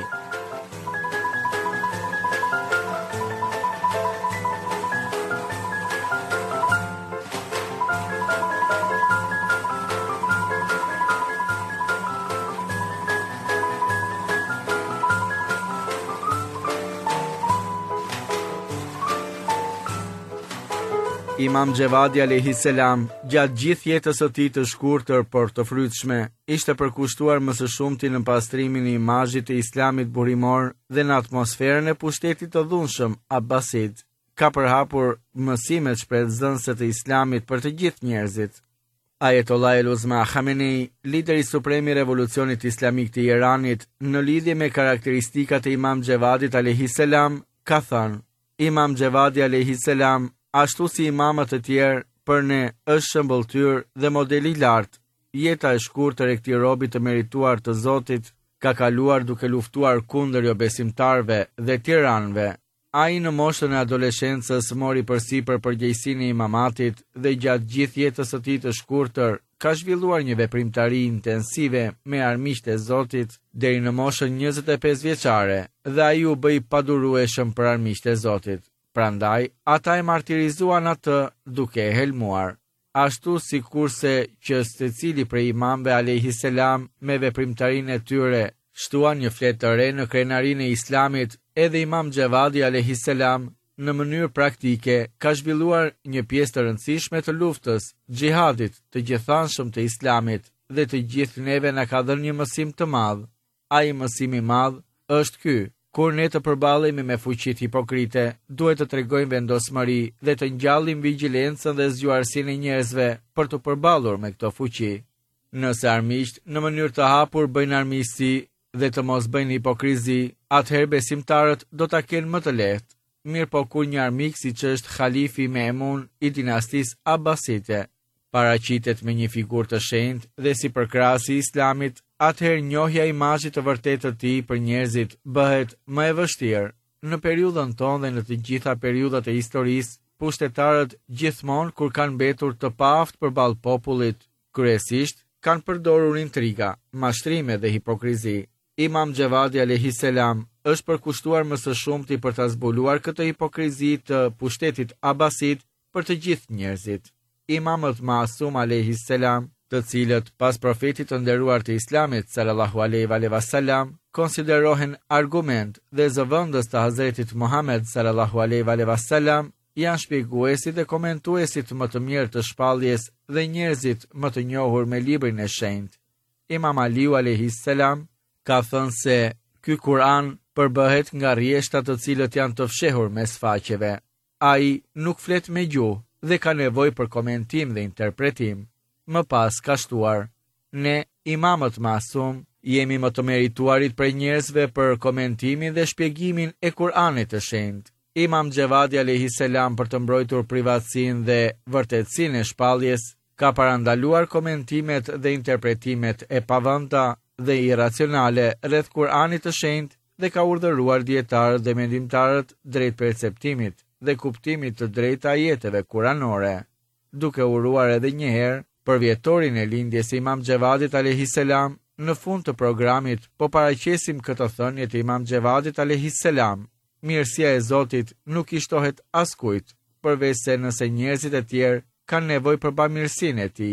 Imam Xhevadi alayhis salam, gjatë gjithë jetës së tij të shkurtër por të frytshme, ishte përkushtuar më së shumti në pastrimin e imazhit të Islamit burimor dhe në atmosferën e pushtetit të dhunshëm Abbasid. Ka përhapur mësimet shprehëzënëse të Islamit për të gjithë njerëzit. Ayatollah el-Uzma Khamenei, lideri suprem i revolucionit islamik të Iranit, në lidhje me karakteristikat e Imam Xhevadit alayhis salam, ka thënë: Imam Xhevadi alayhis salam, ashtu si imamët e tjerë, për ne është shëmbëltyr dhe model i lartë. Jeta e shkurtër e këtij robi të merituar të Zotit ka kaluar duke luftuar kundër jo besimtarve dhe tiranëve. Ai në moshën e adoleshencës mori përsipër përgjegjësinë e imamatit dhe gjatë gjithë jetës së tij të shkurtër ka zhvilluar një veprimtari intensive me armiqtë e Zotit deri në moshën njëzet e pesë vjeçare dhe ai u bë i padurueshëm për armiqtë e Zotit. Prandaj, ata e martirizuan atë duke e helmuar. Ashtu si kurse që secili prej imamëve alayhis salam me veprimtarinë e tyre shtuan një fletë të re në krenarinë e Islamit, edhe Imam Xhevadi alayhis salam në mënyrë praktike ka zhvilluar një pjesë të rëndësishme të luftës, xhihadit të gjithanshëm të Islamit dhe të gjithë neve na ka dhënë një mësim të madh. Ai mësim i madh është ky: kur ne të përballemi me fuqitë hipokrite, duhet të tregojmë vendosmëri dhe të ngjallim vigjilencën dhe zgjuarsinë e njerëzve për të përballur me këto fuqi. Nëse armiqt në mënyrë të hapur bëjnë armiqësi dhe të mos bëjnë hipokrizi, atëherë besimtarët do ta kenë më të lehtë. Mirë po kur një armik siç është Khalifi Me'mun i dinastisë Abbasite paraqitet me një figurë të shenjtë dhe si përkrahasi i Islamit, atëherë njohja e imazhit të vërtetë të tij për njerëzit bëhet më e vështirë. Në periudhën tonë dhe në të gjitha periudhat e historisë, pushtetarët gjithmonë kur kanë mbetur të paaft përballë popullit, kryesisht kanë përdorur intriga, mashtrime dhe hipokrizi. Imam Xhevadi alayhis salam është përkushtuar më së shumti për ta zbuluar këtë hipokrizi të pushtetit Abbasid për të gjithë njerëzit. Imamët Masum alayhis salam, të cilët pas profetit të nderuar të Islamit sallallahu alaihi wasallam konsiderohen argument dhe zëvendës të Hazretit Muhammed sallallahu alaihi wasallam, janë shpjeguesit dhe komentuesit më të mirë të shpalljes dhe njerëzit më të njohur me librin e shenjtë. Imam Aliu alayhis salam ka thënë se ky Kur'an përbëhet nga rrjeshta të cilët janë të fshehur mes faqeve. Ai nuk flet me gjuhë dhe ka nevojë për komentim dhe interpretim. Më pas ka shtuar: ne, imamët masum, jemi më të merituarit prej njerëzve për komentimin dhe shpjegimin e Kur'anit të shenjtë. Imam Xhevadi alayhis salam, për të mbrojtur privatësinë dhe vërtetësinë e shpalljes, ka parandaluar komentimet dhe interpretimet e pavënda dhe iracionale rreth Kur'anit të shenjtë dhe ka urdhëruar dietarët dhe mendimtarët drejt perceptimit dhe kuptimit të drejtë ajeteve kuranore. Duke uruar edhe një herë për vjetorin e lindjes së Imam Xhevadit alayhis salam, në fund të programit po paraqesim këtë thënie të Imam Xhevadit alayhis salam: mirësia e Zotit nuk i shtohet askujt, përveç se nëse njerëzit e tjerë kanë nevojë për bamirësinë e tij.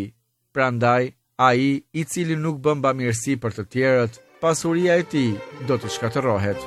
Prandaj, ai i cili nuk bën bamirësi për të tjerët, pasuria e tij do të shkatërrohet.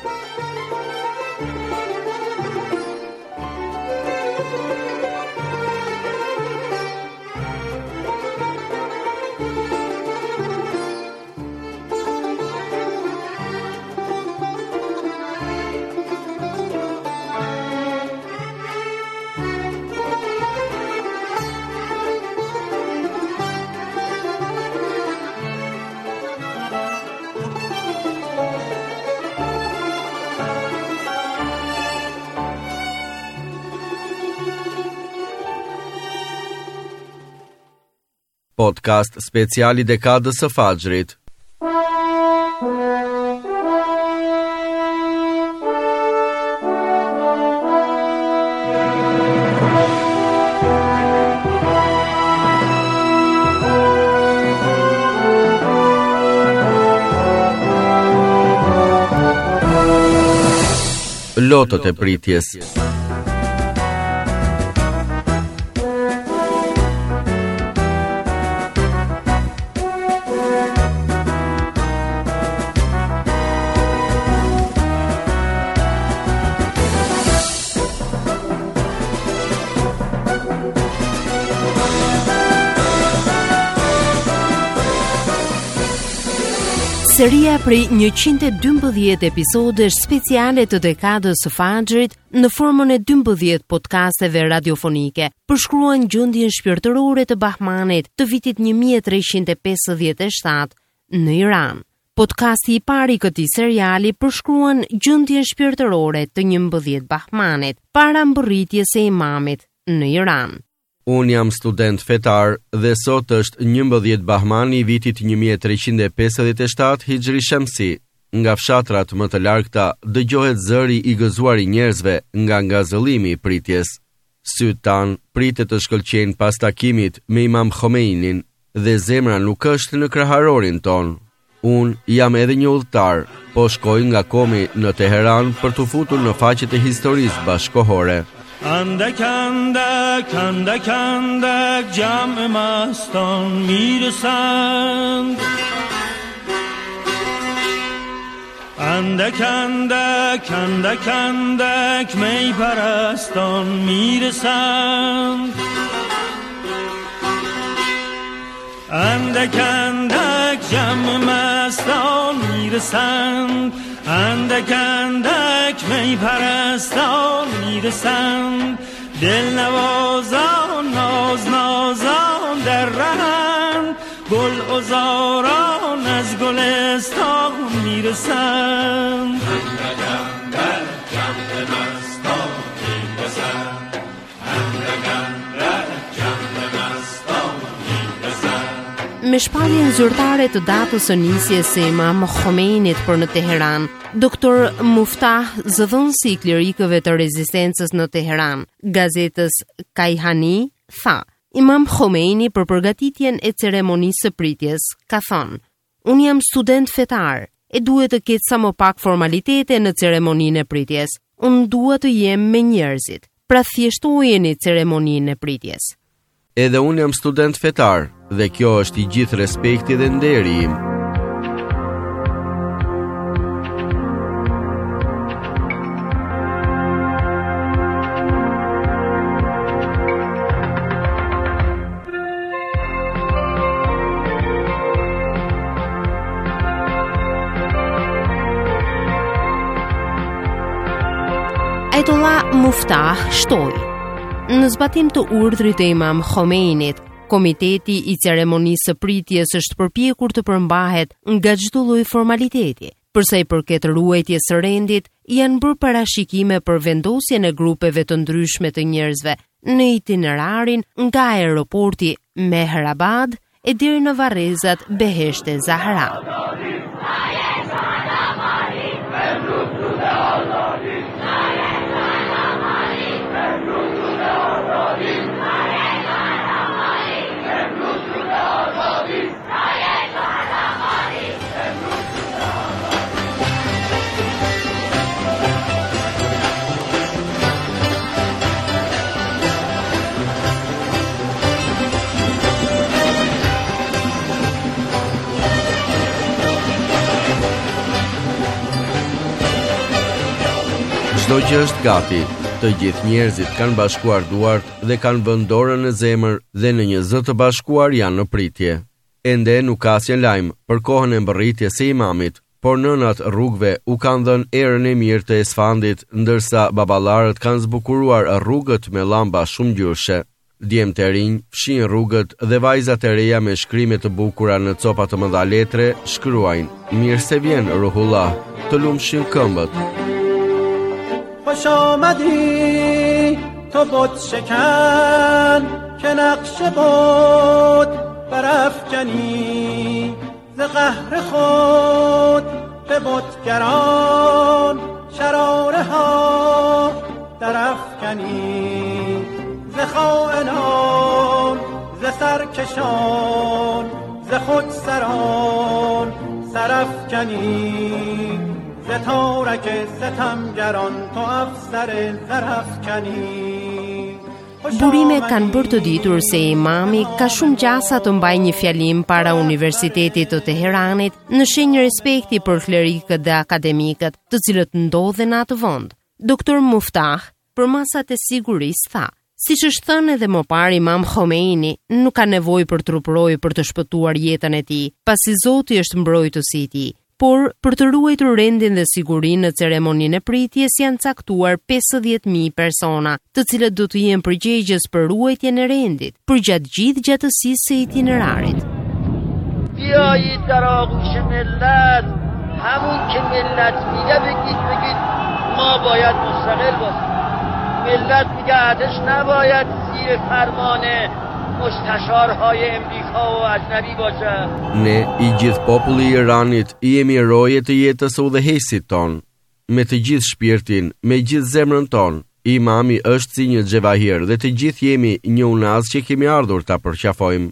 Podcast speciali dekadës së Fajrit. Lotët e pritjes. Seria prej njëqind e dymbëdhjetë episodesh speciale të dekadës së Fajrit në formën e dymbëdhjetë podcasteve radiofonike përshkruan gjendjen shpirtërore të Bahmanit të vitit një mijë e treqind e pesëdhjetë e shtatë në Iran. Podcasti i parë i këtij seriali përshkruan gjendjen shpirtërore të njëmbëdhjetë Bahmanit para mbërritjes së imamit në Iran. Unë jam student fetar dhe sot është njëmbëdhjetë Bahmani i vitit një mijë e treqind e pesëdhjetë e shtatë Hijri Shamsi. Nga fshatrat më të largëta dëgjohet zëri i gëzuar i njerëzve nga ngazëllimi i pritjes. Sytë tanë pritet të shkëlqejnë pas takimit me Imam Khomeinin dhe zemra nuk është në kraharorin ton. Unë jam edhe një udhëtar, po shkoj nga komi në Teheran për të futur në faqet e historisë bashkohore. اندک اندک اندک اندک جمع مستان میرسند اندک اندک اندک اندک می پرستان میرسند اندک اندک جمع مستان میرسند اندک اندک می پرستان میرسند دل نوازان ناز نازان در رهند گل عذاران از گلستان میرسند اندک اندک جمع مستان میرسند اندک اندک جمع مستان میرسند. Me shpalljen zyrtare të datës së nisjes së Imam Khomeinit për në Teheran, doktor Muftah, zëdhënësi i klerikëve të rezistencës në Teheran, gazetës Kajhani, tha: Imam Khomeini për përgatitjen e ceremonisë së pritjes ka thënë: "Unë jam student fetar, e duhet të ketë sa më pak formalitete në ceremoninë e pritjes. Unë dua të jem me njerëzit. Pra thjeshtojeni ceremoninë e pritjes." Edhe unë jam student fetar dhe kjo është i gjithë respekti dhe nderi im. Ajtollah Muftah shtoi: Në zbatim të urdhrit të Imam Khomeinit, komiteti i ceremonisë së pritjes është përpjekur të përmbahet nga çdo lloj formaliteti. Përsa i përket ruajtjes së rendit, janë bërë parashikime për vendosjen e grupeve të ndryshme të njerëzve në itinerarin nga aeroporti Mehrabad e deri në varrezat Beheshte Zahra. Çdo gjë është gati. Të gjithë njerëzit kanë bashkuar duart dhe kanë vënë dorën në zemër dhe në një zë të bashkuar janë në pritje. Ende nuk ka asnjë lajm për kohën e mbërritjes së imamit, por nënat rrugëve u kanë dhënë erën e mirë të Esfandit, ndërsa baballarët kanë zbukuruar rrugët me llamba shumë ngjyrshe. Djemtë e rinj fshin rrugët dhe vajzat e reja me shkrime të bukura në copa të mëdha letre shkruajnë: Mirë se vjen Ruhullah, të lumshin këmbët. خوش آمدی تو بت شکن که نقش بود برافکنی ز قهر خود به بتگران شراره ها درافکنی ز خائنان ز سرکشان ز خودسران سرافکنی ز تارک ستمگران تو افسر زرافکنی. Burimet kanë bërë të ditur se imami ka shumë gjasa të mbajë një fjalim para Universitetit të Teheranit në shenjë respekti për klerikët dhe akademikët të cilët ndodhen në atë vend. Doktor Muftah, për masat e sigurisë, tha: Siç është thënë edhe më parë Imam Khomeini, nuk ka nevojë për truproj për të shpëtuar jetën e tij, pasi Zoti është mbrojtësi i tij. Por për të ruajtur rendin dhe sigurinë në ceremoninë e pritjes janë caktuar pesëdhjetë mijë persona, të cilët do të jenë përgjegjës për ruajtjen e rendit, përgjatë gjithë gjatësisë së itinerarit. بیایید در آغوش ملت همون که ملت میگه بگید بگید ما باید مستقل باشیم. ملت میگه ارتش نباید زیر فرمان مستشارهای امریکا و اجنبی باشه. Ne, i gjithë populli i Iranit, i jemi roje të jetës së udhëheqësit ton. Me të gjithë shpirtin, me gjithë zemrën ton, imami është si një xhevahir dhe të gjithë jemi një unaz që kemi ardhur ta përqafojmë.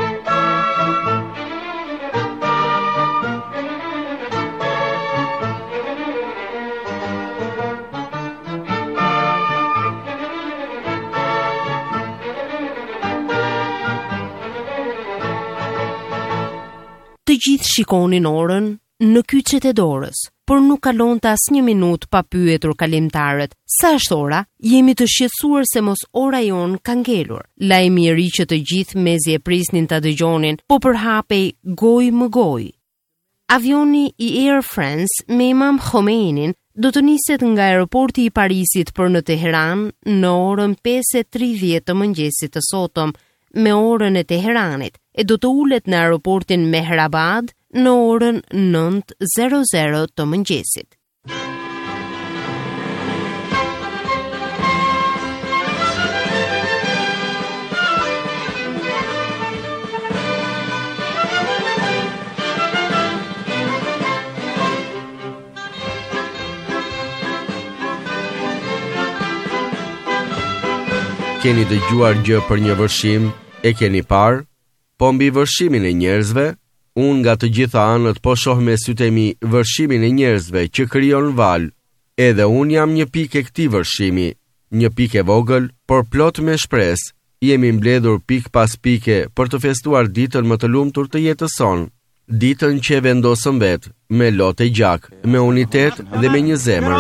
Të gjithë shikonin orën në kyçet e dorës, por nuk kalonte asnjë minutë pa pyetur kalimtarët: Sa është ora? Jemi të shqetësuar se mos ora jon ka ngelur. Lajmi i ri që të gjithë mezi e prisnin ta dëgjonin, po përhapej gojë më gojë. Avioni i Air France me Imam Khomeinin do të niset nga aeroporti i Parisit për në Teheran në orën pesë e tridhjetë të mëngjesit të sotëm, me orën e Teheranit, e do të ulet në aeroportin Mehrabad në orën nëntë e zero zero të mëngjesit. Keni dëgjuar gjë për një vërshim? E keni parë? Po mbi vërshimin e njerëzve, unë nga të gjitha anët po shoh me sytë e mi vërshimin e njerëzve që krijon val. Edhe unë jam një pikë e këtij vërshimi, një pikë e vogël, por plot me shpresë. Jemi mbledhur pikë pas pike për të festuar ditën më të lumtur të jetës sonë. Ditën që vendosëm vetë, me lotë e gjak, me unitet dhe me një zemër.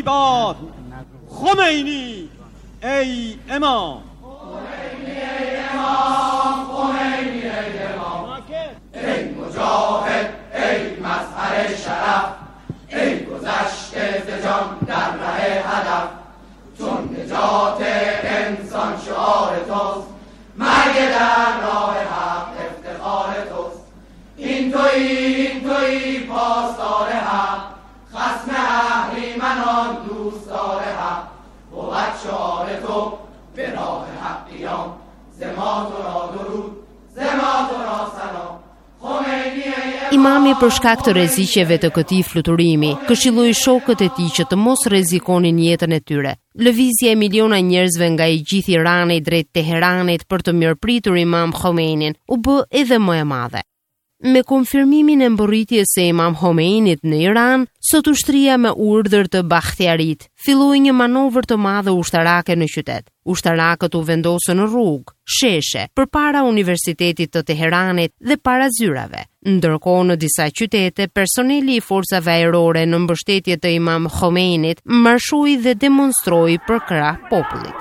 Khomeini, ای امام خمینی ای امام خمینی ای امام ای مجاهد ای مظهر شرف ای گذشته ز جان در ره هدف چون نجات انسان شعار توست مرگ در راه حق افتخار توست این تویی این تویی پاسدار حق خصم اهریمنان دوستدار حق بود شعار تو به راه حقیان زما تو را درود زما تو را سلام خمینی ای Imami për shkak të rreziqeve të këtij fluturimi, këshilloi shokët e tij që të mos rrezikonin jetën e tyre. Lëvizja e miliona njerëzve nga i gjithë Irani drejt Teheranit për të mirëpritur Imam Khomeinin u bë edhe më e madhe. Me konfirmimin e mburritjes së Imam Homeinit në Iran, sot ushtria me urdhër të Bakhtiarit filloi një manovër të madhe ushtarake në qytet. Ushtarakët u vendosën në rrugë, sheshe, përpara Universitetit të Teheranit dhe para zyrave. Ndërkohë në disa qytete, personeli i forcave ajrore në mbështetje të Imam Homeinit marshoi dhe demonstroi për krah popullit.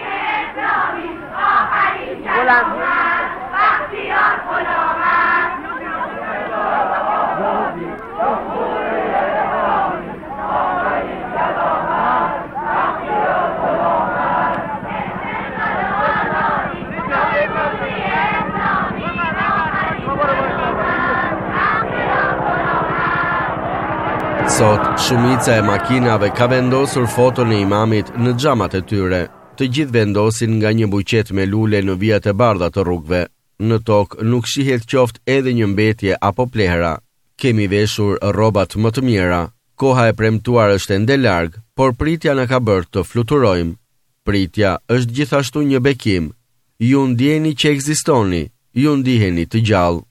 Sot, shumica e makinave ka vendosur foton e imamit në xhamat e tyre. Të gjithë vendosin nga një buqet me lule në vijat e bardha të rrugëve. Në tokë nuk shihet qoftë edhe një mbetje apo plehra. Kemi veshur rrobat më të mira. Koha e premtuar është ende larg, por pritja na ka bërë të fluturojmë. Pritja është gjithashtu një bekim. Ju ndjeni që ekzistoni, ju ndiheni të gjallë.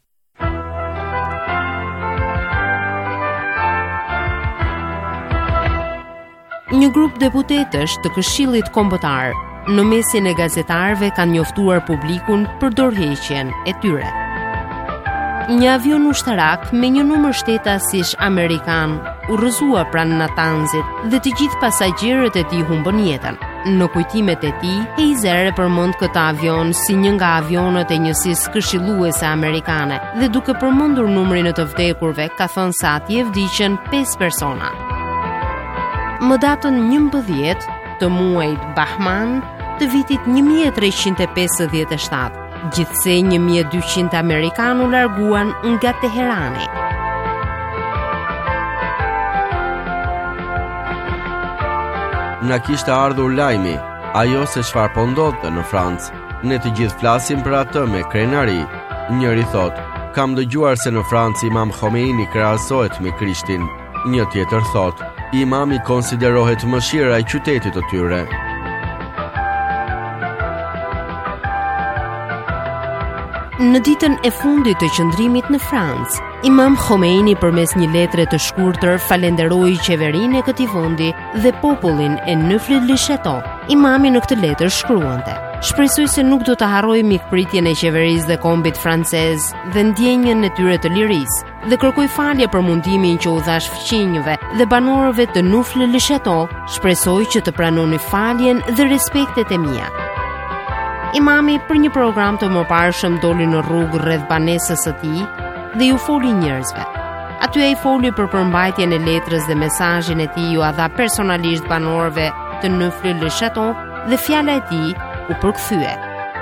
Një grup deputetësh të Këshillit Kombëtar në mesin e gazetarëve kanë njoftuar publikun për dorëheqjen e tyre. Një avion ushtarak me një numër shtetazish amerikan u rrëzua pranë Natanzit dhe të gjithë pasagjerët e tij humbën jetën. Në kujtimet e tij, Heizer e përmend këtë avion si një nga avionët e njësisë këshilluese amerikane dhe duke përmendur numrin e të vdekurve, ka thënë se atje vdiqën pesë persona. Më datën njëmbëdhjetë të muajit Bahman të vitit një mijë e treqind e pesëdhjetë e shtatë, gjithsej një mijë e dyqind amerikanë u larguan nga Teherani. Na kishte ardhur lajmi, ajo se çfarë po ndodhte në Francë. Ne të gjithë flasim për atë me krenari. Njëri thot, kam dëgjuar se në Francë Imam Khomeini krahasohet me Krishtin. Një tjetër thot, imami konsiderohet mëshira e qytetit të tyre. Në ditën e fundit të qëndrimit në Francë, Imam Khomeini përmes një letre të shkurtër falenderoi qeverinë e këtij vendi dhe popullin e Neufle le Château. Imami në këtë letër shkruante: shpresoj se nuk do të harroj mikpritjen e qeverisë dhe kombit francez dhe ndjenjën e tyre të lirisë, dhe kërkoj falje për mundimin që u dhash fqinjëve dhe banorëve të Neufle le Château. Shpresoj që të pranoni faljen dhe respektet e mia. Imami për një program të mëparshëm doli në rrugë rreth banesës së tij dhe ju foli njerëzve. Aty ai foli për përmbajtjen e letrës dhe mesazhin e tij ju dha personalisht banorëve të Neufle le Château dhe fjala e tij u përkthye.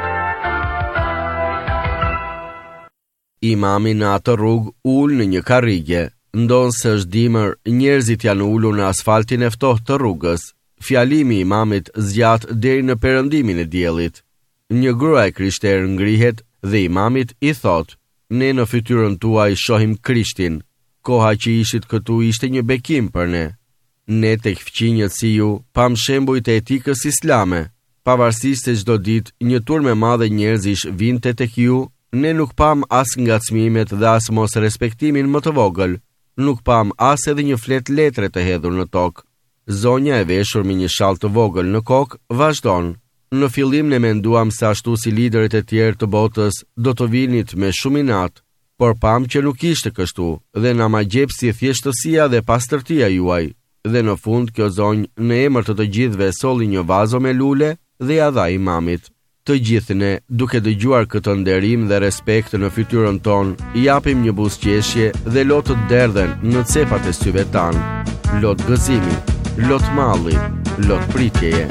Imami në atë rrugë ul në një karrige. Ndonë se është dimër, njerëzit janë ulur në asfaltin e ftohtë të rrugës. Fjalimi i imamit zgjat deri në perëndimin e diellit. Një gruaj krishterë ngrihet dhe imamit i thot: ne në fytyrën tuaj shohim Krishtin. Koha që ishit këtu ishte një bekim për ne. Ne tek fqinjët si ju pam shembujt e etikës islame. Pavarësisht se çdo ditë një turmë e madhe njerëzish vinte tek ju, ne nuk pam as ngacmimet dhe as mos respektimin më të vogël. Nuk pam as edhe një flet letre të hedhur në tokë. Zonja e veshur me një shall të vogël në kokë vazhdon: në fillim ne menduam se ashtu si liderët e tjerë të botës do të vinit me shumë inat, por pam që nuk ishte kështu dhe na ma gjep si thjeshtësia dhe pastërtia juaj. Dhe në fund kjo zonjë në emër të të gjithëve solli një vazo me lule dhe ja dha imamit. Të gjithë ne, duke dëgjuar këtë nderim dhe respekt në fytyrën tonë, japim një buzëqeshje dhe lotët derdhen në cepat e syve tanë. Lot gëzimi, lot malli, lot pritjeje.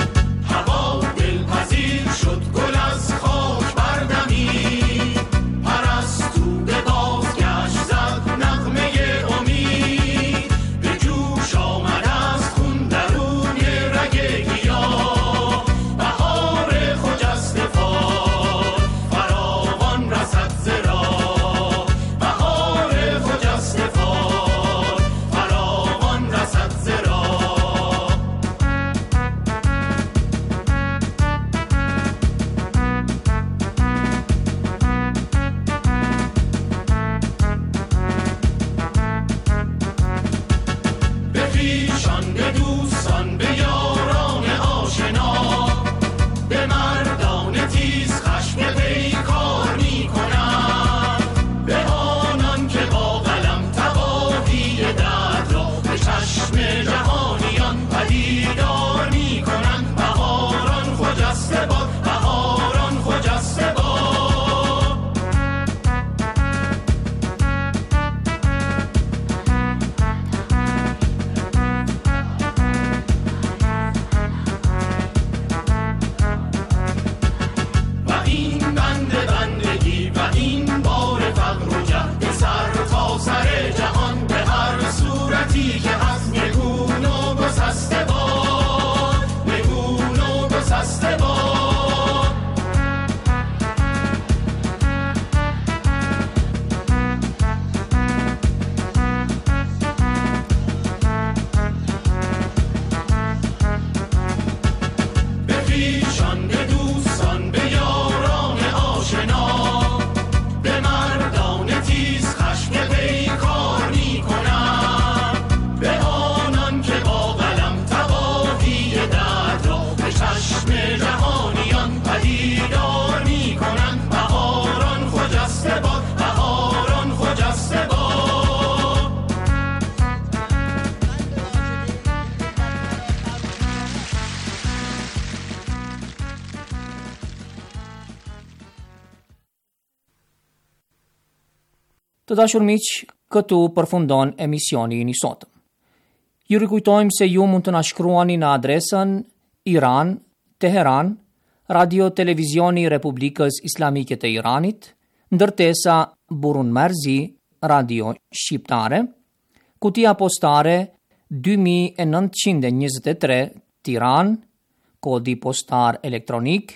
Të dashur miq, këtu përfundon emisioni i sotëm. Ju rikujtojmë se ju mund të na shkruani në adresën Iran, Teheran, Radio Televizioni i Republikës Islamike të Iranit, ndërtesa Burun Marzi, Radio Shqiptare, kutia postare dy mijë e nëntëqind e njëzet e tre, Tiranë, kodi postar elektronik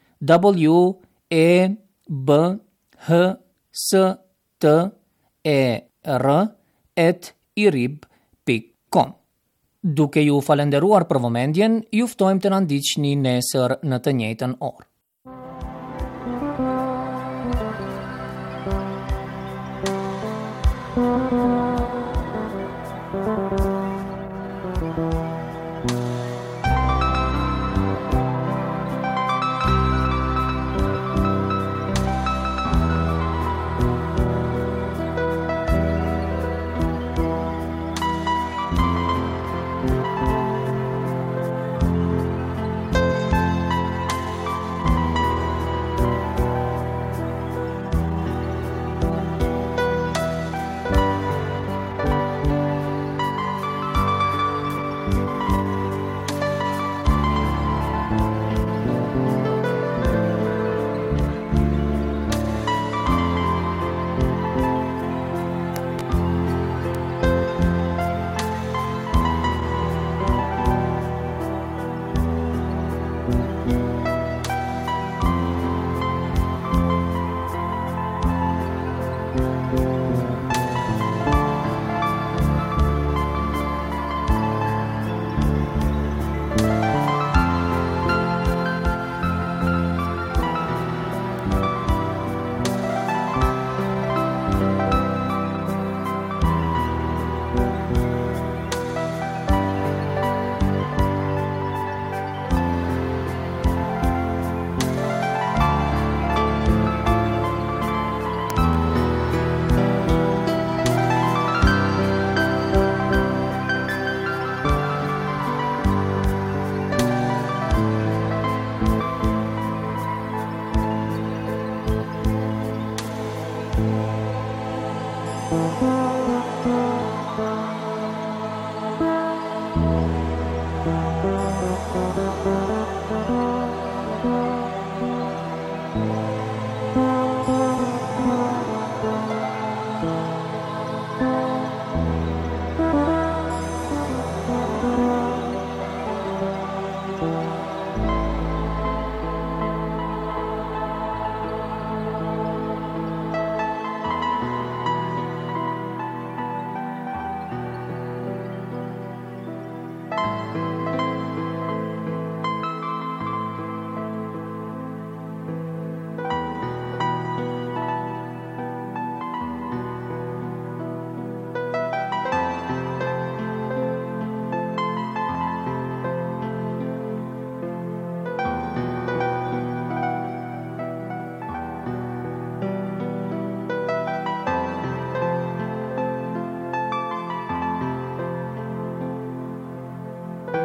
W E B H S T E R at irib pikë com. Duke ju falenderuar për vëmendjen, ju ftojmë të na ndiqni nesër në të njëjtën orë.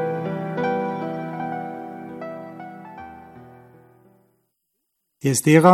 Este era